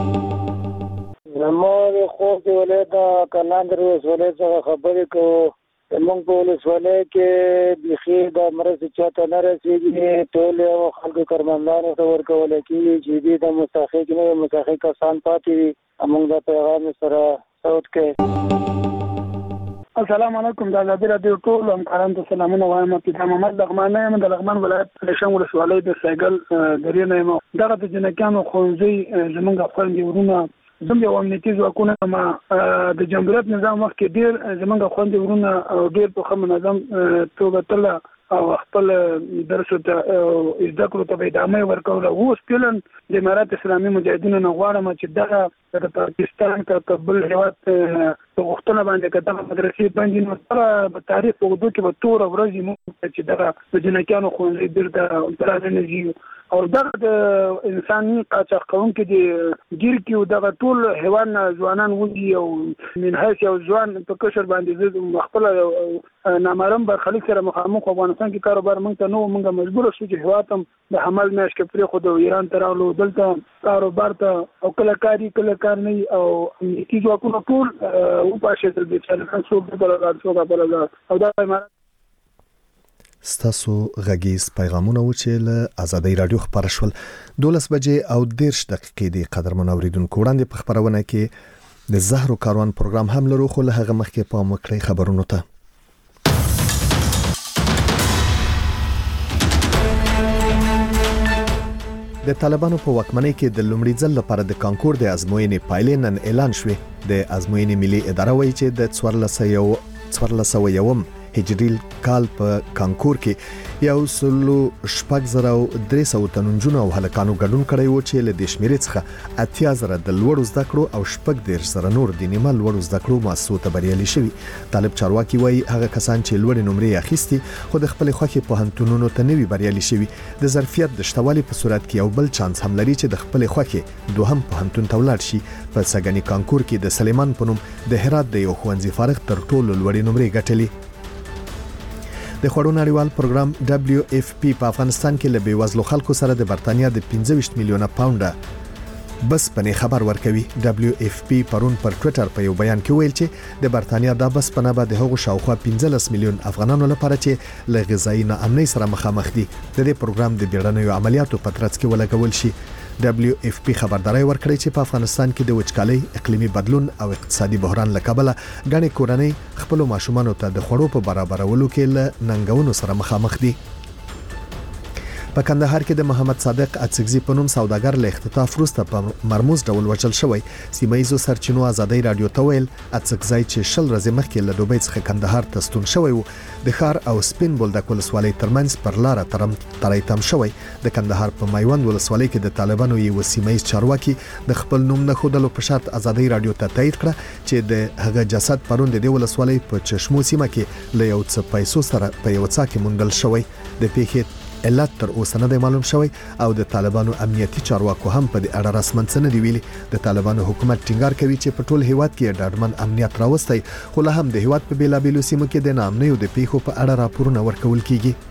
زموږ خوب د ولایت کلاندر ولایت څخه خبرې کوو. زموږ په ولسوالۍ کې بیخي د مرستې چاته نه رسېږي. ټول خلکو کارمندانو ته ورکول کېږي چې دوی د مستحق نه مستحق کسان پاتې وي. موږ د پیغام سره صوت کوي. السلام علیکم. د ازادي راډیو ټول همکارانو ته سلامونه وایم. پیدا محمد لغمان یم د لغمان ولایت پلشن ولسوالۍ د سایګل درې نه یم. دغه د جنکانو ښوونځي زموږ خویندې ورونه زموږ یو امنیتي ځواکونه د جمهوریت نظام وخت کې ډېر زموږ خویندې ورونه ډېر په ښه منظم توګه تله او خپل درس ته زده کړو ته ادامه ورکوله. اوس فعلا د امارات اسلامي مجاهدینو نه غواړم چې دغه د پاکستان که بل هېواد په غوښتنه باندې کته مدرسې باندې نو سره په تاریخ په وګړو کې به تور ورځې مو چې دا جنکانو ښوونځي بیرته درانه او دغه د انساني قاچاق کوونکي د ګیر کې دغه ټول حیوان ځوانان ودی او من حیث یو ځوان په کشر باندې زه خپل نامرم برخلیک سره مخامخ افغانستان کې کاروبار مونږ ته نو مونږ مجبور شو چې هواتم د حمل میاش کې پرې خو د ایران ته راغلو دلته کاروبار ته او کله کار نه او کی ځواکونه ټول او پاشه تل د چانه څو بل او دا امارات ستاسو غږیز پیغامونه و چې له ازادي رادیو خبر شول 12 بجې او 10 دقیقې د قدرمن اوریدونکو وړاندې په خبرونه کې د زهرو کاروان پروګرام هم لرو خو له هغه مخکې په مکړې خبرونو ته د طالبانو په واکمنۍ کې د لومړي ځل لپاره د کانکور د ازموینې پایلې نن اعلان شوې د ازموینې ملي اداره وایي چې د 1401 هجری کال په کانکور کې یو سلو شپږ زره 300 تنونجونه او هلکانو ګډون کړی و چې له دې شمیرې څخه 80,000 د لوړو زده کړو او شپږ 10,000 نور د نیمه لوړو زده کړو مؤسسو ته بریالي شوي. طالب چارواکي وایي هغه کسان چې لوړې نمرې اخیستي خو د خپل خوښې پوهنتونونو ته نوي بریالي شوي د ظرفیت د شتوالي په صورت کې یو بل چانس هم لري چې د خپل خوښې دوهم پوهنتون ته ولاړ شي. په سګنی کانکور کې د سلیمان په نوم د هرات د یو ښوونځي فارغ تر ټولو لوړې نمرې ګټلې. د خوړو نړیوال پروګرام WFP په افغانستان کې له بیوزلو خلکو سره د برتانیا د 25 میلیونه پاونډه بس پنه خبر ورکوي. WFP پرون پر ټوئیټر په یو بیان کې ویل چې د برتانیا د بس پنه به د هغو شاوخوا 15 میلیون افغانانو لپاره چې له غذایی ناامنۍ سره مخامخ دي د دې پروګرام د بیړنیو عملیاتو په ترڅ کې ولګول شي. WFP خبرداري ورکړې چې په افغانستان کې د وچکالۍ، اقلیمي بدلون او اقتصادي بحران له کبله غني کورنۍ خپل ماشومان ته د خوړو په برابرولو کې له ننګونو سره مخامخ دي. په کندهار کې د محمد صادق اڅکزي په نوم سوداګر له اختطاف وروسته په مرموز ډول وژل شوی. سیمایزو سرچینو ازادي رادیو ته ویل اڅکزي چې شل ورځې مخکې له دوبۍ څخه کندهار ته ستون شوی و د ښار او سپین بولدک ولسوالۍ ترمنځ پر لار ترایتم شوی. د کندهار په میوند ولسوالۍ کې د طالبانو یو سیمایز چارواکي د خپل نوم نه خودلو په شرط ازادي رادیو ته تایید کړه چې د هغه جسد پرون د ولسوالۍ په چشمو سیمه کې له یو څه پیسو سره په یو څا کې موندل شوی. د پیښې علت تر اوسه نه دی معلوم شوی او د طالبانو امنیتي چارواکو هم په دې اړه رسمن څه نه دی ویلي. د طالبانو حکومت ټینګار کوي چې په ټول هیواد کې ډاډمن امنیت راوستي خو له هم د هیواد په بیلابیلو سیمو کې د ناامنیو د پیښو په اړه راپورونه ورکول کیږي.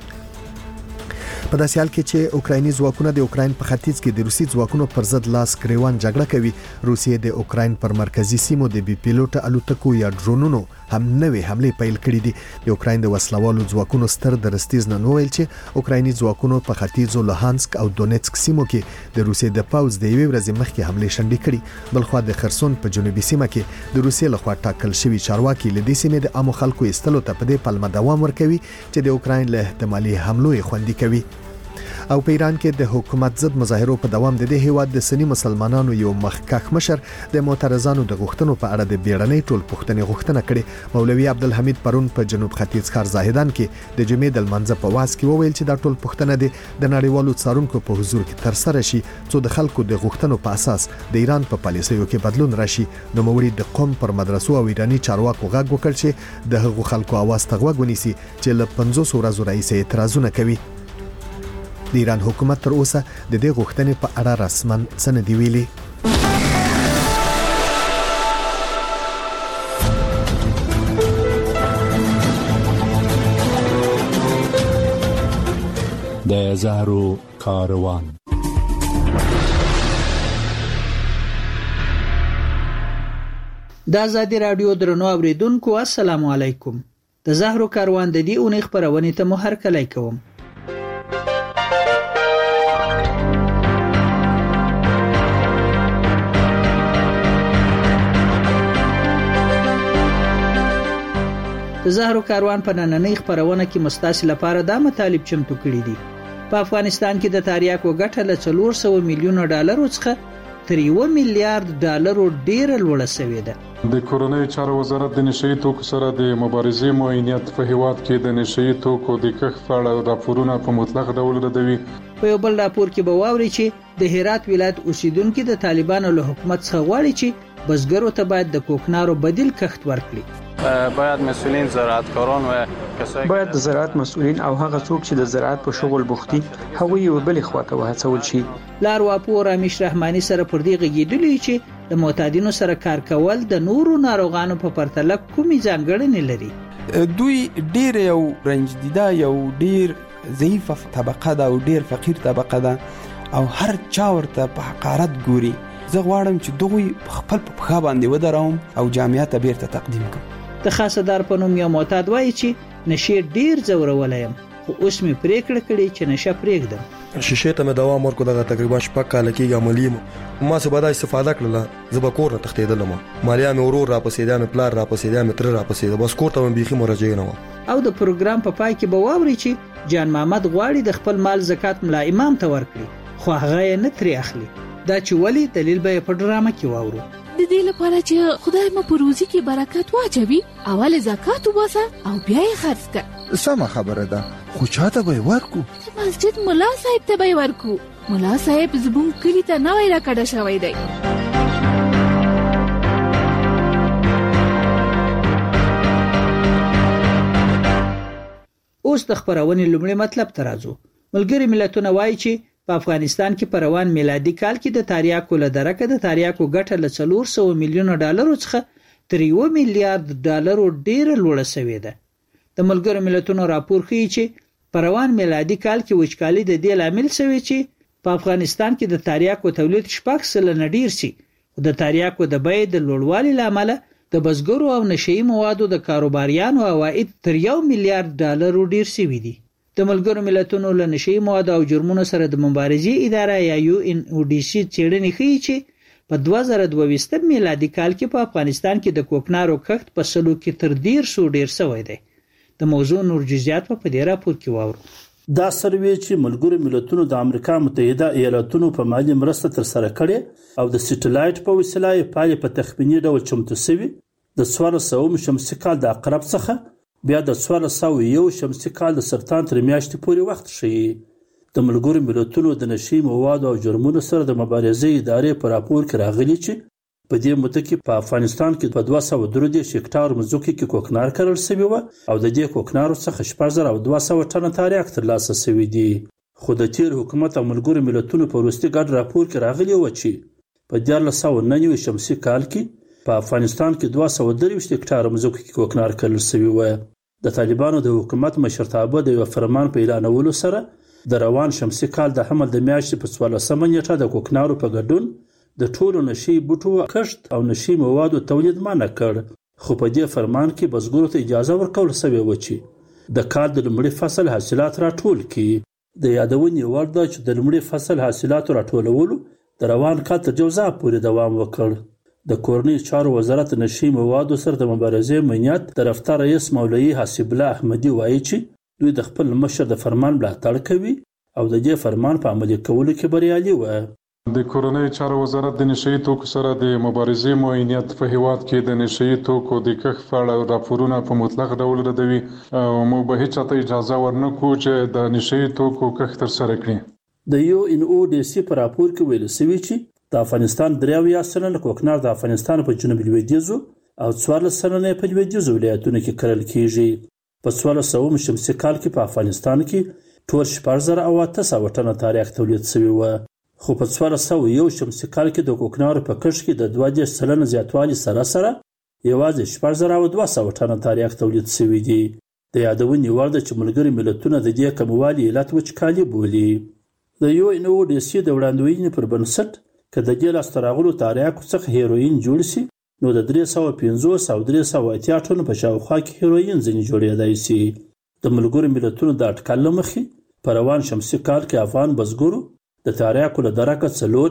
په داسې حال کې چې اوکرایني ځواکونه د اوکراین په ختیځ کې د روسي ځواکونو پر ضد لاس ګریوان جګړه کوي. روسیې د اوکراین پر مرکزی سیمو د بي پیلوټ الوتکو یا ډرونونو هم نوې حمله پیل کړې دي. د اوکراین د وسلوالو ځواکونو ستر درستیز نن ویل چې اوکرایني ځواکونو په ختیځو لوهانسک او دونیتسک سیمو کې د روسیې د پاوز د یوې ورځې مخکې حمله شنډې کړې. بلخو د خرسون په جنوبي سیمه کې د روسیې لخوا ټاکل شوی چارواکي ل دې سیمې د عامو خلکو ایستلو ته په دې پلمه دوام ورکوي چې د اوکراین له احتمالي حملو خوندي کوي. او په ایران کې د حکومت ضد مظاهرو په دوام د دې هیواد د سنی مسلمانانو یو مخکښ مشر د معترضانو د غوښتنو په اړه د بیړنۍ ټول پوښتنې غوښتنه کړې. مولوي عبدالحمید پرون په جنوب ختیځ ښار زاهدان کې د جمعې د لمانځه په واس کې وویل چې دا ټول پوښتنه د نړیوالو څارونکو په حضور کې تر سره شي څو د خلکو د غوښتنو په اساس د ایران په پالیسیو کې بدلون راشي. نو موري د قوم پر مدرسو او ایرانی چارواکو غږ وکړ چې د هغو خلکو आवाज ته غوږ ونیسي چې له 500 ورځو راهیسې اعتراضونه کوي. د ایران حکومت تر اوسه د دې غوښتنې په اړه رسمن څه نه دی ویلي. د زهرو کاروان د ازادي رادیو درنو اوریدونکو السلام علیکم. د زهرو کاروان د دې اونۍ خبرونه ته مو هرکلی کوم. د زهرو کاروان په نننۍ خبرونه کې مستاسي لپاره دا مطالب چمتو کړي دي. په افغانستان کې د تریاکو ګټه له 400 میلیون ډالرو څخه تر 1 میلیارډ ډالرو ډیره لوړه شوې ده. د کورنۍ چارو وزارت د نشئی توکو سره د مبارزې معاینات په هیواد کې د نشئی توکو د کښت په اړه راپورونه په مطلق ډول ردوي. په یو بل راپور کې به واوري چې د هرات ولایت اوسیدونکو د طالبانو له حکومت څخه غواړي چې بزګرو ته باید د کوکنارو بدیل کښت ورکړي. باید مسؤلین زراعتکاران و کسایی باید د زراعت مسؤلین او هغه څوک چې د زراعت په شغل بوختي هغوی یو بل خواته وهڅول شي. لارواپو رامیش رحماني سره پر دې غږیدلی چې د معتادینو سره کار کول د نورو ناروغانو په پرتله کومې ځانګړنې لري. دوی ډیر یو رنج دیده، یو ډیر ضعیفه طبقه ده او ډیر فقیر طبقه ده او هر چا ورته په حقارت ګوري. زه غواړم چې دوی خپل په پښه باندې ودروم او جامعه ته بیرته تقدیم کړم. د خاصدار په نوم یو معتاد وایي چې نشې ډیر ځورولی یم، خو اوس مې پریکړه کړې چې نشه پرېږدم. شیشې ته مې دوام ورکړو، دغه تقریبا 6 کاله کېږي عملي یم. ما څه به دا استفاده کړله، زه به کور نه تښتېدلم. مالیا مې ورور راپسېدی، مې پلار راپسېدی، مې تره راپسېده، بس کور ته مې بیخي مراجعه نه وه. او د پروګرام په پای کې به واوري چې جان محمد غواړي د خپل مال زکات ملا امام ته ورکړي، خو هغه یې نه ترې اخلي. دا چې ولی دلیل به په ډرامه کې واورو. د دې لپاره چې خدای مو په روزي کې برکت واچوي، اول زکات وباسه او بیا یې خرڅ کړه. سمه خبره ده، خو چاته به ورکو؟ مسجد مولا صاحب ته به ورکو. مولا صاحب زموږ کلی ته نوی راکړه شوی دی. اوس د خبرونې لومړی مطلب ته راځو. ملګري ملتونه وایي چې په افغانستان کې په روان میلادي کال کې د تریاکو له درکه د تریاکو ګټه له 400 میلیونه ډالرو څخه تر 1 میلیارډ ډالرو ډیره لوړه شوې ده. د ملګرو ملتونو راپور ښیي چې په روان میلادي کال کې وچکالي د دې لامل شوی چې په افغانستان کې د تریاکو تولید 4% ډیر شي. د تریاکو د بیې د لوړوالي لامل د بزګرو او نشئی موادو د کاروباریانو عواید تر 1 میلیارډ ډالرو ډیر شوي دي. د ملګرو ملتونو له نشئی موادو او جرمونو سره د مبارزې اداره یا UNODC څېړنې ښیي چې په 2022 میلادي کال کې په افغانستان کې د کوکنارو کښت په سلو کې تر 150 ډیر شوی دی. د موضوع نور جزئیات په دې راپور کې واورو. دا سروې چې ملګرو ملتونو د امریکا متحده ایالاتونو په مالي مرسته تر سره کړې او د سټلایټ په وسیله یې پایلې په تخمینی ډول چمتو شوي د 1400 شمسي کال د عقرب څخه بیا د 1401 شمسي کال د سرطان تر میاشتې پورې وخت ښیي. د ملګرو ملتونو د نشئی موادو او جرمونو سره د مبارزې ادارې په راپور کې راغلي چې په دې مدته کې په افغانستان کې په 233 هکټار مځکو کې کوکنار کرل شوی و او د دې کوکنارو څخه 4200 ټنه تریاک ترلاسه شوی دي. خو د تیر حکومت او ملګرو ملتونو په وروستي ګډ راپور کې راغلي و چې په 1999 شمسي کال کې په افغانستان کې 223 هکټار مځکو کې کوکنار کرل شوی و. د طالبانو د حکومت مشرتابه د یو فرمان په اعلانولو سره د روان شمسي کال د حمل د میاشتې په 14 نیټه د کوکنارو په ګډون د ټولو نشئی بوټو کښت او نشئی موادو تولید منع کړ. خو په دې فرمان کې بزګرو ته اجازه ورکول شوې و چې د کال د لومړي فصل حاصلات راټول کړي. د یادونې وړ ده چې د لومړي فصل حاصلاتو راټولولو د روان کال تر جوزا پورې دوام وکړ. د کورنۍ چارو وزارت نشئی موادو سره د مبارزې امنیت طرفدار رئیس مولوی حسیب الله احمدی وایي چې دوی د خپل مشر د فرمان ملاتړ کوي او د دې فرمان په عملي کولو کې بریالي و. د کورنۍ چارو وزارت د نشئی توکو سره د مبارزې موینیت په هیواد کې د نشئی توکو د کښت په اړه راپورونه په مطلق ډول ردوي او موږ به هیڅ ته اجازه ورنکو چې د نشئی توکو کښت ترسره کړي. د UNODC په راپور کې ویل شوی چې د افغانستان 83% کوکنار د افغانستان په جنوب لویدیځو او 14% په لویدیځو ولایتونو کې کرل کیږي. په 1400 شمسي کال کې په افغانستان کې ټول 4800 ټنه تریاک تولید شوی و. خو په 1401 شمسي کال کې د کوکنارو په کښت کې د 20% زیاتوالي سره یوازې 4200 ټنه تریاک تولید شوی دی. د یادونې وړ ده چې ملګري ملتونه د دې کموالي علت وچکالي بولي. د UNODC د وړاندوینې پر بنسټ که د دې لاسته راغلو تریاکو څخه هیروین جوړ شي نو د 350 او 380 ټنو په شاوخوا کې هیروین ځینې جوړېدای شي. د ملګرو ملتونو د اټکل له مخې په روان شمسي کال کې افغان بزګرو د تریاکو له درکه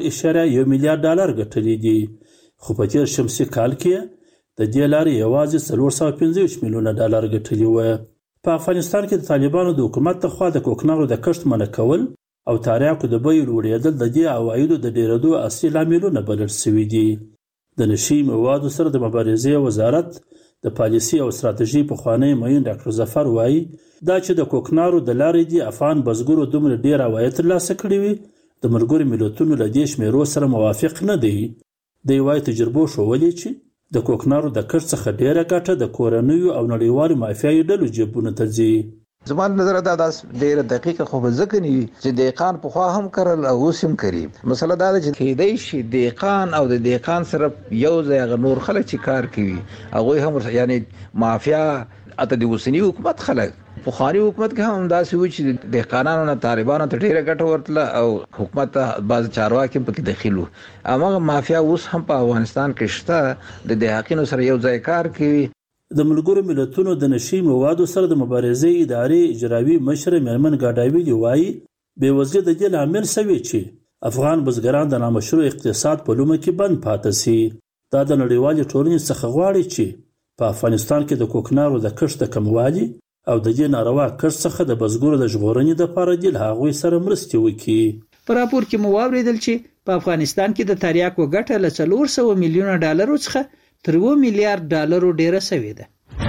4.1 میلیارډ ډالر ګټلي دي. خو په تیر شمسي کال کې د دې لارې یوازې 415 میلیونه ډالر ګټلي و. په افغانستان کې د طالبانو د حکومت لخوا د کوکنارو د کښت منع کول او تریاکو د بیې لوړېدل د دې عوایدو د ډېرېدو اصلي لاملونه بلل شوي دي. د نشئی موادو سره د مبارزې وزارت د پالیسي او ستراتیژي پخوانی معین ډاکټر ظفر وایي دا چې د کوکنارو د لارې د افغان بزګرو دومره ډېر عواید ترلاسه کړي وي د ملګرو ملتونو له دې شمیرو سره موافق نه دی. د یوای تجربو ښوولې چې د کوکنارو د کښت څخه ډیره ګټه د کورنیو او نړیوالو مافیایي ډلو جیبونو ته ځي. زما نظر دا ډیره دقیقه خو ځکه نه وي چې دهقان پخوا هم کرل او اوس هم کوي. مسله دا ده چې کېدای شي دهقان او د دهقان سره یو ځای نور خلک چې کار کوي هغه هم یعنی مافیا اته د اوسنی حکومت خلک پخوانی حکومت کې هم داسې و چې دهقانانو نه طالبانو ته ډیره ګټه ورتله او حکومت ته بعض چارواکي پکې دخیل وو. هغه مافیا اوس هم په افغانستان کې شته د دهقانو سره یو ځای کار کوي. د ملګرو ملتونو د نشي موادو سره د مبارزې ادارې اجرایي مشر میرمن ګاډاوي وایي بېوزلي د دې لامل شوی چې افغان بزګران د نامشروع اقتصاد په لومه کې بند پاتې سي. دا د نړیوالې ټولنې څخه غواړي چې په افغانستان کې د کوکنارو د کښت د کموالي او د دې ناروا کښت څخه د بزګرو د ژغورنې لپاره د هغوی سره مرستې وکړي. په راپور کې مو واوریدل چې په افغانستان کې د تریاکو ګټه له 400 میلیونه ډالرو څخه تر 1 میلیارډ ډالرو ډیره شوې ده.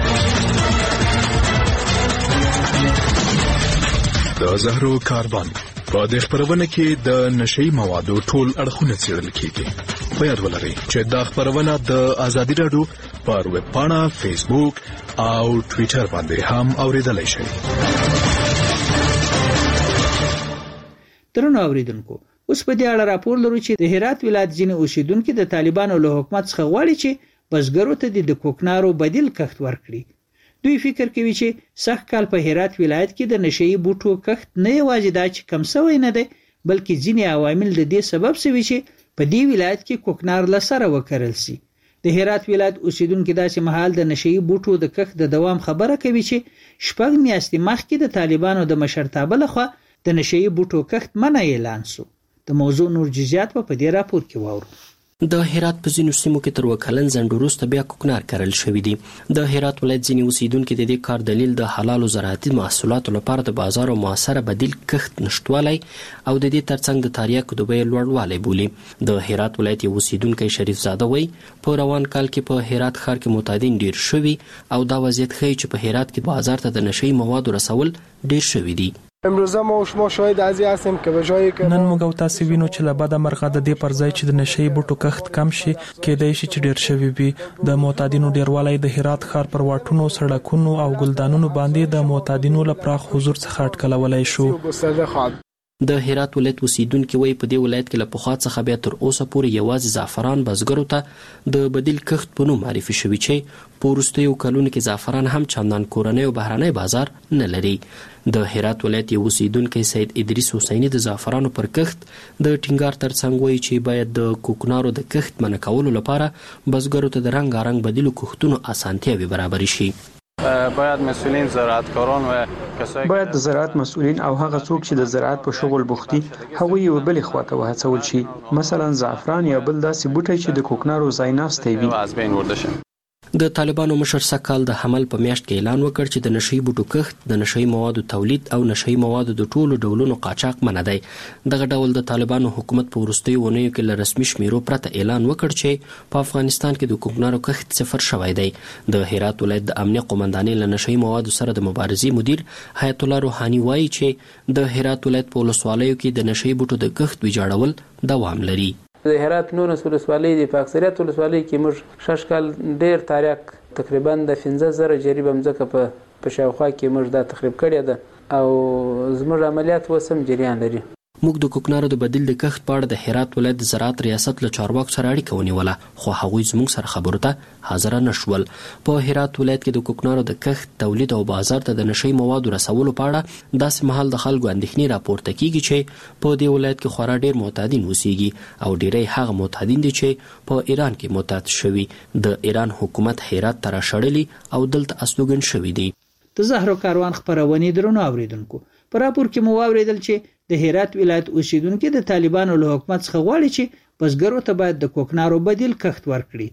د زهرو کاروان په دې خبرونه کې د نشئی موادو ټول اړخونه څېړل کیږي. په یاد ولرئ چې دا خبرونه د ازادي راډیو پر ویب پاڼه، فیسبوک او ټویټر باندې هم اوریدلای شئ. درنو اوریدونکو، اوس په دې اړه راپور لرو چې د هرات ولایت ځینې اوسیدونکو د طالبانو له حکومت څخه غواړي چې بزګرو ته د کوکنارو بدیل کښت ورکړي. دوی فکر کوي چې سږ کال په هرات ولایت کې د نشئی بوټو کښت نه یوازې دا چې کم شوی نه دی بلکې ځینې عوامل د دې سبب شوي چې په دې ولایت کې کوکنار له سره وکرل سي. د هرات ولایت اوسیدونکو داسې مهال د نشئی بوټو د کښت د دوام خبره کوي چې 6 میاشتې مخکې د طالبانو د مشرتابه لخوا د نشئی بوټو کښت منع اعلان سو. د موضوع نور جزئیات په دې راپور کې واورو. د هرات په ځینو سیمو کې تر وکلن ځنډ وروسته بیا کوکنار کرل شوي دي. د هرات ولایت ځینې اوسیدونکي د دې کار دلیل د حلالو زراعتي محصولاتو لپاره د بازار او موثره بدیل کښت نشټوالی او د دې ترڅنګ د تریاکو د بیې لوړوالی بولي. د هرات ولایت یو اوسیدونکی شریف زاده وایي په روان کال کې په هرات ښار کې معتادین ډیر شوي او دا وضعیت ښیي چې په هرات کې بازار ته د نشئی موادو رسول ډیر شوي دي. امروزه ما و شما شاهد از این هستیم که به جایی که نن موږ او تاسو وینو چې له بده مرغه د دې پر ځای چې د نشئی بوټو کښت کم شي کېدای شي چې ډیر شوي وي. د معتادینو ډیروالی د هرات ښار پر واټونو، سړکونو او ګلدانونو باندې د معتادینو لپاره حضور څخه اټکلولی شو. د هرات ولایت اوسیدونکي وایي په دې ولایت کې له پخوا څخه بیا تر اوسه پورې یوازې زعفران بزګرو ته د بدیل کښت په نوم معرفي شوي چې په وروستیو کلونو کې زعفران هم چندان کورنی او بهرنی بازار نه لري. د هرات ولایت یو اوسیدونکی سید ادریس حسیني د زعفرانو پر کښت د ټینګار ترڅنګ وایي چې باید د کوکنارو د کښت منع کولو لپاره بزګرو ته د رنګارنګ بدیلو کښتونو اسانتیاوې برابرې شي. باید مسئولین زراعتکاران و کسایی باید د زراعت مسئولین او هغه څوک چې د زراعت په شغل بوختي هغوی یو بل خواته وهڅول شي. مثلا زعفران یا بل داسې بوټی چې د کوکنارو ځای ناستی وي. از بین برده شي. د طالبانو مشر سکهال د حمل په میاشت کې اعلان وکړ چې د نشئی بوټو کښت، د نشئی موادو تولید او نشئی موادو د ټولو ډولونو قاچاق منع دی. دغه ډول د طالبانو حکومت په وروستیو اونیو کې له رسمي شمیرو پرته اعلان وکړ چې په افغانستان کې د کوکنارو کښت صفر شوی دی. د هرات ولایت د امنیه قومندانۍ له نشئی موادو سره د مبارزې مدیر حیات الله روحاني وایي چې د هرات ولایت په ولسوالیو کې د نشئی بوټو د کښت ویجاړول دوام لري. د هرات 19 ولسوالۍ د په اکثریت ولسوالۍ کې موږ شش کال ډیر تاریخ تقریبا د 15000 جریبه مځکه په شاوخوا کې موږ دا تخریب کړی ده او زموږ عملیات وسم جریان لري. موږ د کوکنارو د بدیل د کښت په اړه د هرات ولایت د زراعت ریاست له چارواکو سره اړیکه ونیوله خو هغوی زموږ سره خبرو ته حاضر نه شول. په هرات ولایت کې د کوکنارو د کښت، تولید او بازار ته د نشئی موادو رسولو په اړه داسې مهال د خلکو اندېښنې راپورته کیږي چې په دې ولایت کې خورا ډیر معتادین اوسېږي او ډیری هغه معتادین دي چې په ایران کې معتاد شوي. د ایران حکومت هرات ته راشړلي او دلته استوګن شوي دي. د زهرو کاروان خبرونه درنو اوریدونکو، په راپور کې مو واوریدل چې د هرات ولایت اوسیدونکو د طالبانو له حکومت څخه غواړي چې بزګرو ته باید د کوکنارو بدیل کښت ورکړي.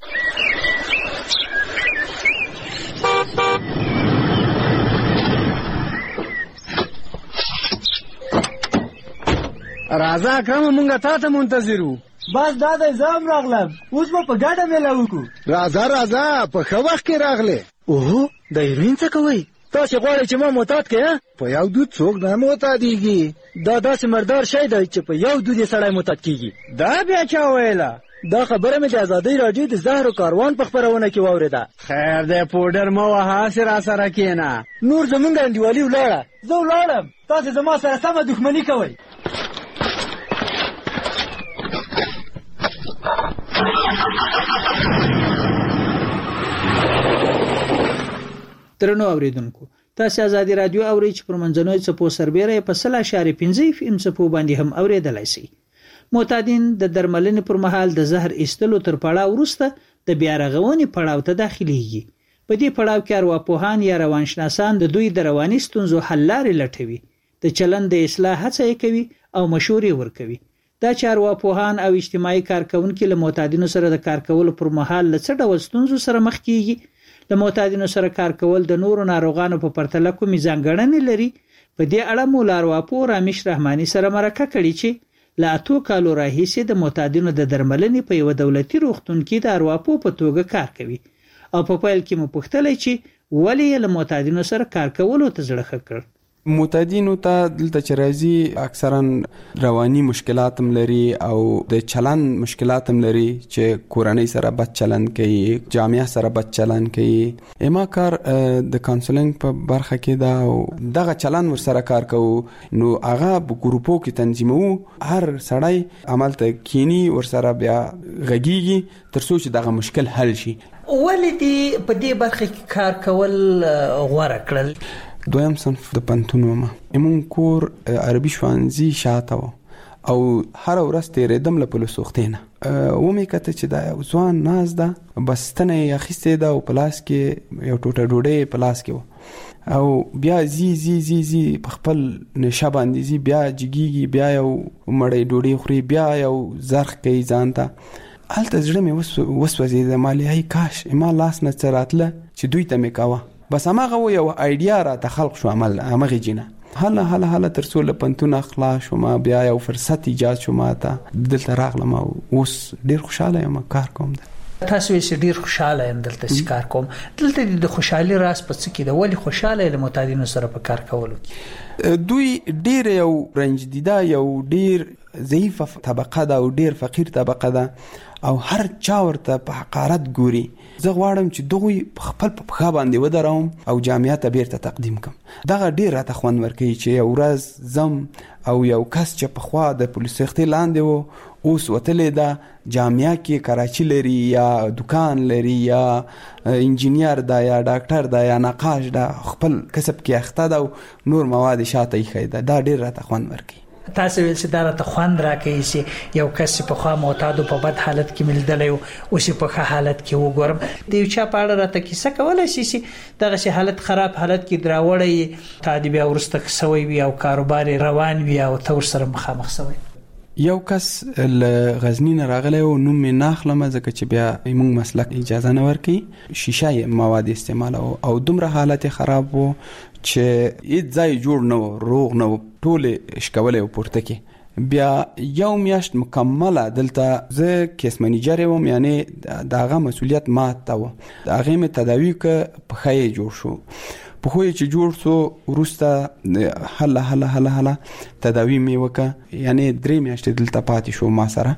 راځه اکرم مونږه تا ته منتظر وو. بس دا د زام راغلم، اوس به په ګډه میله وکړو. راځه په ښه وخت کې راغلې. اوه د هیروین څه کوئ؟ تاسې غواړئ چې ما معتاد کړې؟ په یو دود څوک نه معتادېږي. دا داسې مردار شی دی چې په یو دود یې سړی معتاد کېږي. دا بیا چا ویله؟ دا خبره مې د ازادۍ راډیو د زهرو کاروان په خپرونه کې واورېده. خیر دی پوډر مه وهه، هسې راسره کښېنه. نور زمونږ انډیوالي ولاړه. زه ولاړم، تاسې زما سره سمه دښمني کوئ. درنو اوریدونکو، تاسو ازادي رادیو اورئ چې پر منځنوي څپو سربېره په 0.5 FM څپو باندې هم اوریدلای شئ. معتادین د درملنې پر مهال د زهر ایستلو تر پړاو وروسته د بیا رغونې پړاو ته داخليږي. په دې پړاو کې ارواپوهان یا روانشناسان د دوی د رواني ستونزو حل لارې لټوي، د چلند د اصلاح هڅه کوي او مشورې ورکوي. دا چې ارواپوهان او اجتماعي کارکونکي له معتادینو سره د کار کولو پر مهال له څه ډول ستونزو سره مخ کیږي. د معتادینو سره کار کول د نورو ناروغانو په پرتله کومې ځانګړنې لري. په دې اړه مو له ارواپوه رامیش رحماني سره مرکه کړې چې له 8 کالو راهیسې د معتادینو د درملنې په یو دولتي روغتون کې د ارواپوه په توګه کار کوي، او په پیل کې مو پوښتلې چې ولې له معتادینو سره کار کولو ته زړه ښه کړ. معتادینو ته دلته چې راځي اکثرا رواني مشکلات هم لري او د چلند مشکلات هم لري چې کورنۍ سره بد چلند کوي، جامعه سره بد چلند کوي. اما کار د کانسلینګ په برخه کې دا او دغه چلند ور سره کار کوو، نو هغه په ګروپو کې تنظیمو. هر سړی عمل ته کینی ور سره بیا غږیږي تر څو چې دغه مشکل حل شي. ولې دې په دې برخه کې کار کول غوړه کړل؟ دویم صنف د پنتون ومه امون کور عربي شوانزي شاته او هر ورځ تیرېدم له پولیسو وختینه ومې کته چې دا ځوان ناز ده بستنه یې اخیستې ده او پلاس کې یو ټوټه ډوډۍ پلاس کې او بیا زی په خپل نشه باندې زی بیا جګیږي، بیا یو مړی ډوډۍ خوري، بیا یو زرخ کوي ځان ته. هلته زړه مې وسوځېده، مالی کاش اما لاس نه څه راتله چې دوی ته مې کوه. بس هماغه یو ایډیا را ته خلق شو عمل همغه جنه هله تر څو له پنتون اخلاص شوم، بیا یو فرصت ایجاد شوم ته دلته راغلم او اوس ډیر خوشاله یم کار کوم. تاسو یې ډیر خوشاله یم دلته کار کوم. دلته د خوشحالي راز په څه کې د ولی خوشاله له معتادینو سره په کار کولو کې؟ دوی ډیر یو رنج دیده، یو ډیر ضعیفه طبقه ده او ډیر فقیر طبقه ده او هر چا ورته په حقارت ګوري. زه غواړم چې دوی خپل په پښه باندې ودرم او جامعه ته بیرته تقدیم کم. دغه ډیر راته خوند ورکوي چې یو ورځ زم او یو کس چې په خوا د پولیس اختې لاندې و اوس وتلې ده جامعه کې کراچي لري یا دکان لري یا انجینیر ده یا ډاکټر ده یا نقاش ده، خپل کسب کې اخته ده او نور مواد شاته یې خیده. دا ډیر راته خوند ورکوي. تاسو ویل چې دا راته خوند راکوي چې یو کس په خوا معتاد په بد حالت کې ملدلی او اوس په ښه حالت کې وګورم. د یو چا په اړه راته کیسه کولای شي چې دغه حالت خراب حالت کې دراوړی تا دی بیا ورسته سوی وي او کاروبار روان وي او تور سره مخامخ سوی؟ یو کس له غزنی نه راغلی او نوم مې ناخلم ځکه چې بیا موږ مسلک اجازه نه ورکړي، شیشه مواد استعمال او دومره حالت خراب وو چې هیڅ ځای جوړ نه و، روغ نه و، ټولې شکولې و پورته کې. بیا یو میاشت مکمله دلته زه کیس منیجر وم، یعنی دغه مسؤلیت ما ته و. هغې مې تداوي که پښه یې جوړ شو، پښه یې چې جوړ سو وروسته هله تداوي مې وکړه، یعنی 3 میاشتې دلته پاتې شو ما سره.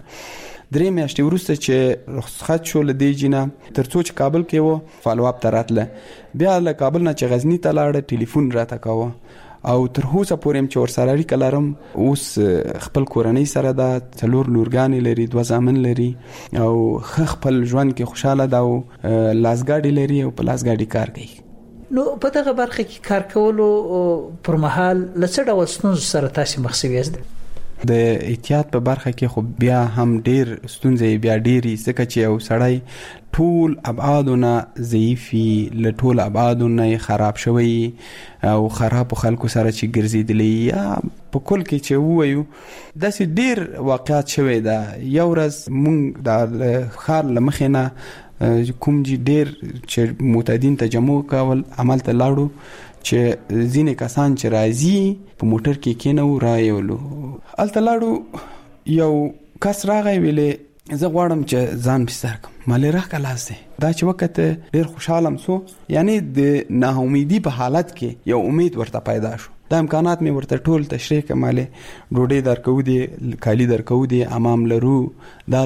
3 میاشتې وروسته چې رخصت شو له دې جینه تر څو چې کابل کې و فالو اپ ته راتله. بیا له کابل نه چې غزنی ته لاړه ټلیفون راته کاوه او تر اوسه پورې چې ورسره اړیکه لرم. اوس خپل کورنۍ سره ده، 4 لورګانې لري، 2 زامن لري او خپل ژوند کې خوشاله ده او لاسګاډي لري او په لاسګاډي کار کوي. نو په دغه برخه کې کار کولو پر مهال له څه ډول ستونزو سره تاسو مخ شوي یاست؟ د احتیاط په برخه کې خو بیا هم ډیر ستونزې بیا ډیری، ځکه چې یو سړی ټول ابعادونه ضعیفي، له ټول ابعادونه خراب شوی او خراب خلکو سره چې ګرځېدلی یا په کل کې چې ووایو داسې ډیر واقعات شوی ده. یو ورځ مونږ د ښار له مخې نه کوم ډیر چې معتادین ته جمع کول عمل ته لاړو چې ځینې کسان چې راځي په موټر کې کېنو رایولو. هلته لاړو یو کس راغی ویلې زه غواړم چې ځان بستر کړم، مالې راکړه لاس دی. دا چې وکته ډېر خوشحالم سو، یعنی د ناامیدي په حالت کې یو امید ورته پیدا شو دا امکانات مې ورته ټول تشریح کماله ډوډۍ درکو دي کالی درکو دي امام لرو دا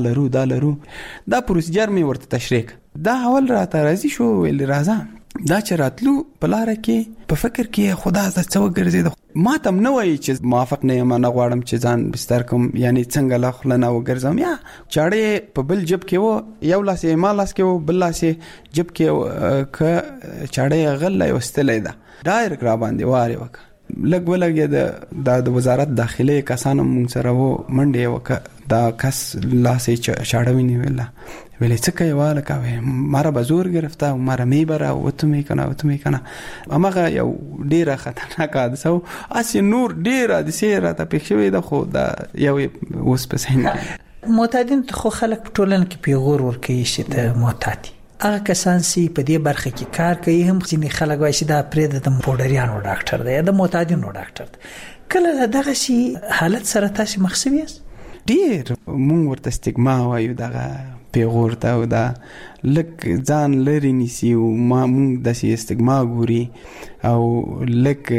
دا پروسیجر مې ورته تشریح دا اول راته راځي شو ول راځه دا چې راتلو په لار کې په فکر کې خدا ز څو ګرځي ما تم نه وای چې موافق نه یم نه غواړم چې ځان بستر کوم یعنی څنګه لا خلنه وګرځم یا چاړې په بل جب کې وو یو لاس یې ما لاس کې وو بل لاس یې جب کې ک چاړې غل وستلې ده ډایرک را باندې واره وک لګ ولګ د وزارت داخله کسانو مونږ سره وو منډه وک دا کس لاسې چاړوي نه ویلا ویلې څه کوي والا کوي ماره بزور گرفته او ماره میبره او ته می کنه امغه یو ډیره خطرناک حادثه اسی نور ډیره د سیره ته پېښوي د خو دا یو اوس پسې معتادین خو خلک ټولن کې پیغور ورکوي چې ته معتادي هغه کسان چې په دې برخه کې کار کوي هم ځینې خلک وایي چې دا پرې د پوډریانو ډاکټر دی د معتادینو ډاکټر کله دغه شي حالت سره تاسو مخ شوي ډیر مونږ ورته استګما وایو دغه پیغور ته او دا لک ځان لري نسی او ما مونږ د سی استګما ګوري او لک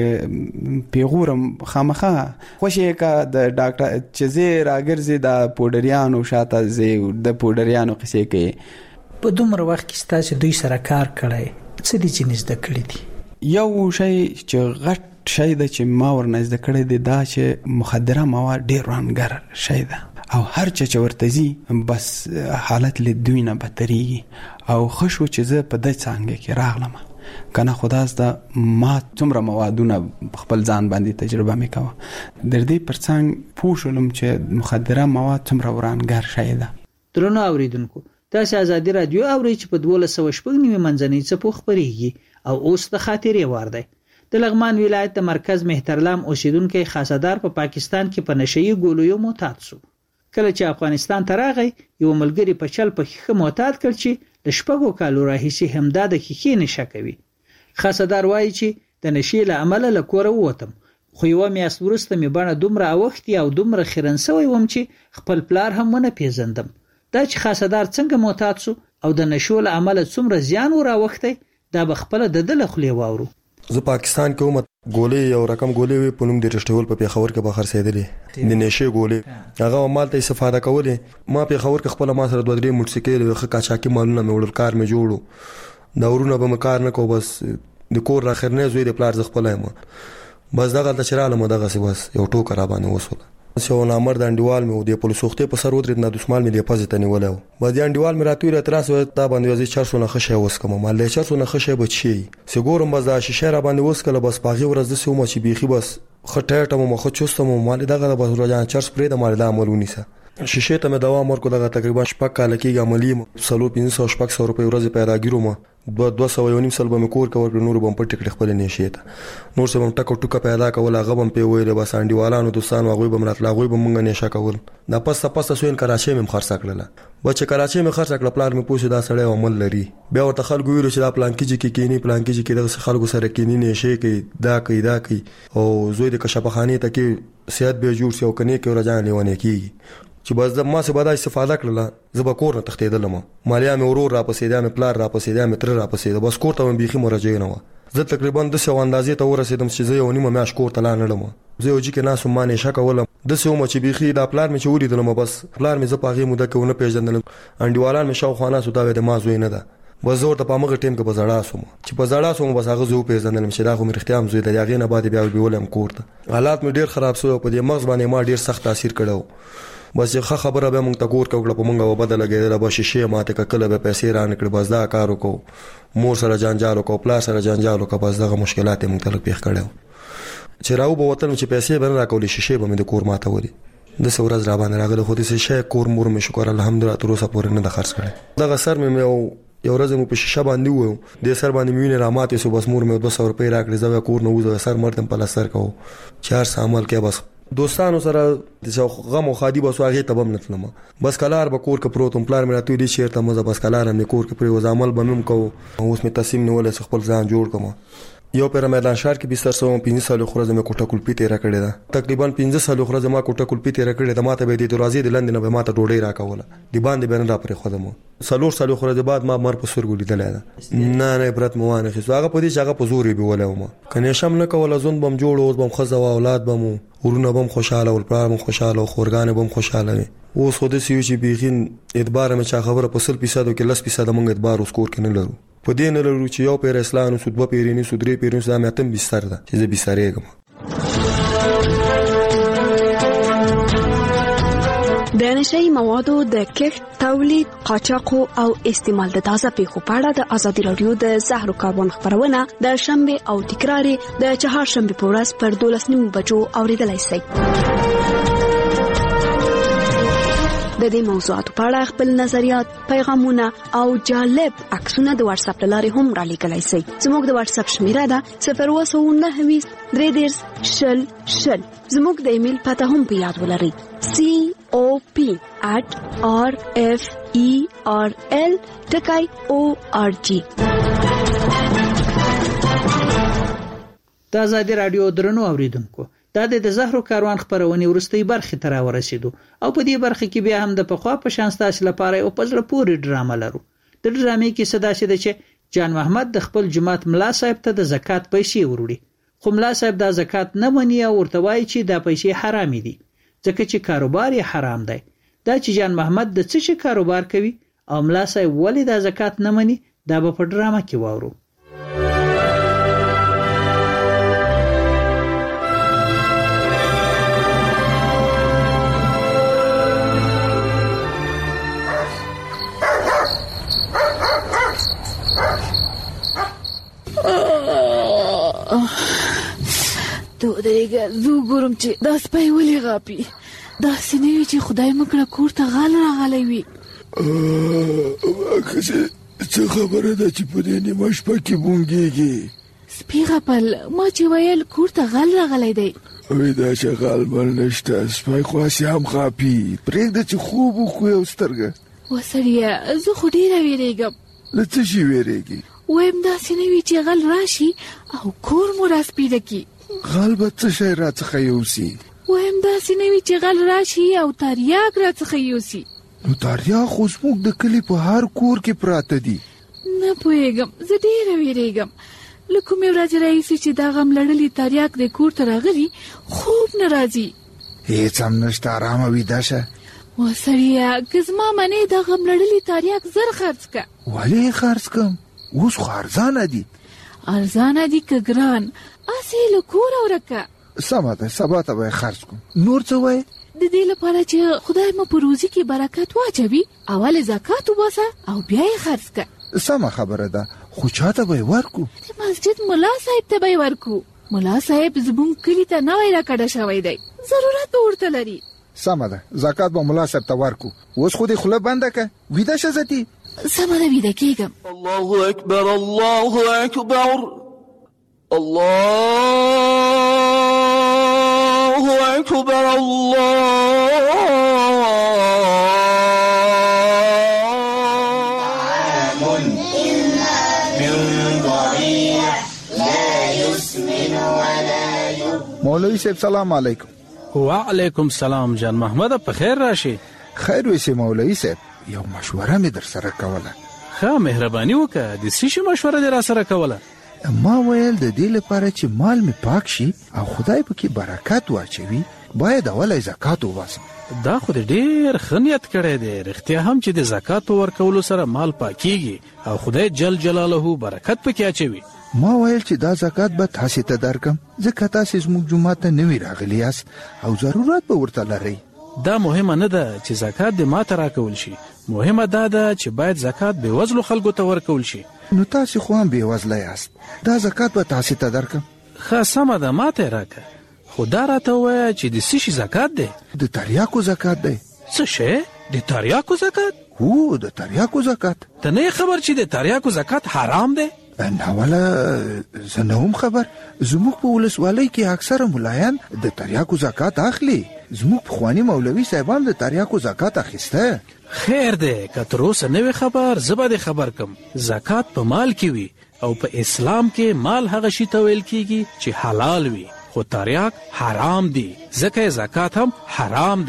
پیغورم خامخه خوشی کا د ډاکټر چې زه راګرځي د پوډریانو شاته زه د پوډریانو قصې کې په دومره وخت کې تاسو دوی سره کار کړی څه دي چې نزد کړی دي یو شی چې غټ شی د چې ما ورنځ د کړی دی دا چې مخدره مواد ډیر رانګر شی ده او هر چې ورتزي بس حالت له دوی نه بدتريږي او خوشو چې زه په دې څنګه کې راغلم کنه خداس دا ما څومره موادونه خپل ځان باندې تجربه میکاوه در دې پرڅنګ پوښولم چې مخدره مواد څومره ورانګر شي ده درنو اوریدونکو تاسو ازادي رادیو اورئ چې په 1290 منځنۍ څپو خبريږي او اوس د خاطرې وار دی د لغمان ولایت د مرکز مهترلام اوسیدونکو خاصدار په پاکستان کې په نشئی ګولویو معتاد شو کله چې افغانستان ته راغی یو ملګری په چل په خخه معتاد کړ چې د شپږو کالو راهیسې همدا د خخې نشه کوي خاصدار وایي چې د نشې له عمله له کوره ووتم خو یو میاشت وروسته مې باندې دومره اوختي او دومره خیرنسوي وم چې خپل پلار هم ونه پیژندم دا چې خاصدار څنګه معتاد شو او د نشو له عمله څومره زیان وراوخته دا بخپله د دل خلی واورو زه پاکستان کې ومت ګولې یو رقم ګولې وي په نوم د رښتول په پیښور کې بخر سیدلې د نشه ګولې هغه مال ته استفاده کولې ما پیښور کې خپل ما سره 2-3 موټرسایکل وخه کاچاکي مالونه مې وړل کار مې جوړو دا ورونه به مکار نه کو بس د کور را خیر نه زوی د پلار ز خپل ما بس دغه د چراله مو دغه سی بس یو ټوک را باندې وسول سو نامر د انډیوال مې د پولیسو وخت په سر ودرید نه د اسمال مې د پازته نیولو با د انډیوال مې راتوی را تراس و تا باندې وځي 400 نه خشه وسکم مال له 400 نه خشه بچي سګورم بس د شیشه را باندې وسکله بس پاغي ورځ د سوم چې بيخي بس خټه ټمو مخ چوستم مال دغه بس روزان چرس پرې د مال د عملونی سه شیشه ته مې دوام ورکو دغه تقریبا شپږ کال کې عملی سلو 500 روپۍ ورځ پیدا ګیرو ما 200 سال به مې کور کور نور بم پټ کړ خپل نشي ته نور سم ټکو ټکو پیدا کول هغه بم په ویل بس انډیوالانو دوستانو هغه بم راتلا هغه بم مونږ نشه کول دا پس سوین کراچي مې خرڅ کړل بچ کراچي مې خرڅ کړل پلان مې پوښتنه دا سړی عمل لري بیا ورته خلکو ویل چې دا پلان کې کینی پلان کې د خلکو سره کینی نشي کې دا کوي او زوی د کشپخانه ته کې سیادت به جوړ سي او کني کې ورځان لیونه کیږي چې بس د ما څخه بعد استفاده کړله زه به کور نه تختیدلم مالیا مې ورور را پسې دا مې پلار را پسې دا مې تر را پسې بس کور ته مې بيخي مراجعه نه و زه تقریبا د سو اندازې ته ورسېدم چې زه یو نیمه میاش کور ته لاندم زه یو چې ناس مانه شک ولم د سو مچ بيخي دا پلار مې چوری دلم بس پلار مې زه پاغي موده کې ونه پیژندل انډیوالان مې شاو خانه سودا د ما زوی نه ده وزور ته پامغه ټیم کې بزړا سوم چې بزړا سوم بس هغه زو پیژندل چې دا خو مې اختیام زوی د یاغې نه بعد بیا بیولم کور ته حالات مې ډیر خراب شو په دې مغز باندې ما ډیر سخت تاثیر کړو بس یو خبره به مونږ ته کور کوله په مونږه وبدل لګیدل به شیشه ماته کله به پیسې رانه کړ بس دا کارو کو مور سره جنجال کو پلا سره جنجال کو بس دغه مشکلات مونږ ته پیښ کړو چې راو به وطن چې پیسې بن راکولې شیشه به مې د کور ماته وري د سورز را باندې راغله خو دې شیشه کور مور مې شکر الحمدلله تر اوسه پورې نه د خرڅ کړي دغه سر مې یو ورځ مو په شیشه باندې وو د سر باندې مې نه راماتې سو بس مور مې 200 روپۍ راکړې زو کور نه وځه سر مرتم په لسر کو 4 عمل کې بس دوستانو سره د غم او خادي بس واغې تبم نتلم بس کلار به کور کې پروتم پلان مې راتوي دي شیرته مزه بس کلار مې کور کې پرې وزامل بمم کو اوس مې تسلیم نه ولې خپل ځان جوړ کوم یو پر میدان شهر کې 215 سال خو ورځ مې کوټه کلپی تیر کړې ده تقریبا 15 سال خو ورځ ما کوټه کلپی تیر کړې ده ماته به د دروازې د لندن به ماته ډوډۍ راکوله دی باندې به نه را پرې خدمو سالور خورځ بعد ما مر په سرګو لیدل نه عبرت مو وانه خو هغه په دې ځای په زوري به ولا ما کنه شم نه کول ازون بم جوړ او بم خزه او اولاد بم ورونه بم خوشاله او پلان خوشاله او خورګان بم خوشاله وي اوس خو د سیو چې بيخین اعتبار مې چا خبره په 100% کې 10% مونږ اعتبار اوس کور کې نه لرو په دې نه لرو چې یو پیر اسلام سود په پیرینی سودري پیرینی سم اتم بستر ده چې زه بسترېګم د نشئی موادو د کښت، تولید، قاچاق او استعمال د تازه پیښو په اړه د ازادي رادیو د زهرو کاربن خبرونه د شنبه او تکرار د چهارشنبه په ورځ پر 12:30 بجو اوریدلای شئ. د دې موضوعاتو په اړه خپل نظریات، پیغامونه او جالب عکسونه د واتس اپ لارې هم را لیږلای شئ. زموږ د واتس اپ شمیره ده 029 3 0 زموږ د ایمیل پته هم په یاد ولرئ cop@referl.org. د ازادي رادیو درنو اوریدونکو، دا د زهرو کاروان خبرونه ورستۍ برخه تر ورسېدو او په دې برخه کې بیا هم د پخوا په شان ستاسو لپاره او پزړه پورې ډرامه لرو. د ډرامې کې صدا شته چې جان محمد د خپل جماعت ملا صاحب ته د زکات پیسې وروړي، خو ملا صاحب دا زکات نه مني او ورته وایي چې دا پیسې حرام دي ځکه چې کاروبار یې حرام دی. دا چې جان محمد د څه شي کاروبار کوي او ملا صاحب ولې دا زکات نه مني، دا به په ډرامه کې واورو. تو درېګه زه ګورم چې دا سپی ولې غاپي، داسې نه وي چې خدای مکړه کور ته غال راغلی وي. څه خبره ده چې په دې نیمه شپه کې بونګېږي؟ سپي غپل، ما چې ویل کور ته غال راغلی دی. وی دا چې غال مل نشته، سپی خو هسې هم غاپي. پرېږده چې خوب وکړو یو سترګه. وسړیه زه خو ډېره ویرېږم. له څه شي ویرېږي؟ وایم داسې نه وي چې غل راشي او کور مو راسپیده کړي. غل به څه شی راڅخه یوسي؟ وایم داسې نه وي چې غل راشي او تریاک راڅخه یوسي. نو تریاک خو زموږ د کلي په هر کور کې پراته دي. نه پوهېږم، زه ډېره ویرېږم. له کومې ورځې راهیسې چې دا غم لړلي تریاک د کور ته راغلي خوب نه راځي. هېڅ هم نشته، ارامه ویده شه. وسړیه که زما منې دا غم لړلي تریاک زر خرڅ که. ولې یې خرڅ کړم؟ اوس خو ارزانه دي. ارزانه دي که ګران؟ اسې له کوره ورکه. سمه ده، سبا ته به یې خرڅ کړم. نور څه وایې؟ د دې لپاره چې خدای مو په روزي کې برکت واچوي، اول زکات وباسه او بیا یې خرڅ که. سمه خبره ده، خو چاته به یې ورکو؟ د مسجد ملا صاحب ته به یې ورکو. ملا صاحب زموږ کلي ته نوی راکډه شوی دی، ضرورت به ورته لري. سمه ده، زکات به ملا صاحب ته ورکو. اوس خو دې خوله بنده که، ویده شه زتي. سمه ده، ویده کېږم. الله اکبر، الله اکبر، الله اکبر، مولوی صاحب سلام علیکم. وعلیکم سلام. جان محمد په خیر راشي. خیر وسی مولوی صاحب، یو مشوره مې در سره کوله. ښه مهرباني وکړه، د څه شي مشوره دې را سره کوله؟ ما ویل د دې لپاره چې مال می پاک شي او خدای پکې برکت واچوي، باید اول زکات وباسم. دا خو ډېر ښه نیت کړی دی. رښتیا هم چې د زکات په ورکولو سره مال پاکیږي او خدای جل جلاله برکت پکې اچوي. ما ویل چې دا زکات به تاسو ته درکم، ځکه تاسو زموږ جمعه ته نوی راغلی یاست او ضرورت به ورته لرئ. دا مهمه نه ده چې زکات دې ماته راکول شي، مهمه دا ده چې باید زکات بې وزلو خلکو ته ورکول شي. نو تاسو خو هم بې وزله یاست، دا زکات به تاسو ته درکم. ښه سمه ده، ماته راکه، خو دا راته ووایه چې د څه شي زکات دی؟ د تریاکو زکات دی. څه شی؟ د تریاکو زکات؟ هو د تریاکو زکات. ته نه خبر چې د تریاکو زکات حرام دی؟ نه ولا زه نه هم خبر. زموږ په ولسوالۍ کې اکثره ملایان د تریاکو زکات اخلي. زموږ پخواني مولوي صاحبان د تریاکو زکات اخیسته. خیر دی، که تر اوسه نه وي خبر، زه به دې خبر کم. زکات په مال کې وي او په اسلام کې مال هغه شي ته ویل کېږي چې حلال وي، خو تریاک حرام دی، ځکه زکات هم حرام دی.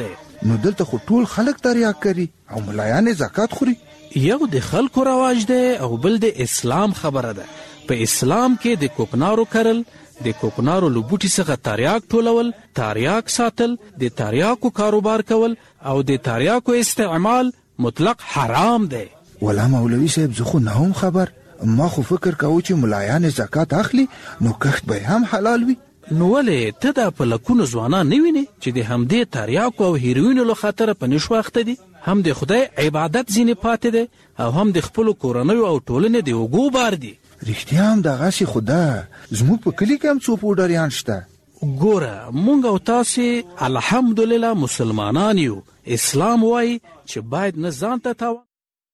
نو دلته خو ټول خلک تریاک کوي او ملایان زکات خوري. یو د خلکو رواج دی او بل د اسلام خبره ده. په اسلام کې د کوکنارو کرل، د کوکنارو له بوټي څخه تریاک ټولول، تریاک ساتل، د تریاکو کاروبار کول او د تریاکو استعمال مطلق حرام دی. ولا مولوي صاحب زه خو نه هم خبر، ما خو فکر کاوه چې ملایان زکات اخلي نو کښت به هم حلال وي. نو ولې ته دا په لکونو ځوانان نه وینې چې د همدې تریاکو او هیروینو له خاطره په نشو اخته دي؟ هم د خدای عبادت ځینې پاتې دی او هم د خپلو کورنیو او ټولنې د اوږو بار دي. رښتیا هم دغسې خو ده. زموږ په کلي کې هم څو پوډریان شته. ګوره مونږ او تاسې الحمدلله مسلمانان یو. اسلام وایي چې باید نه ځان ته تاوان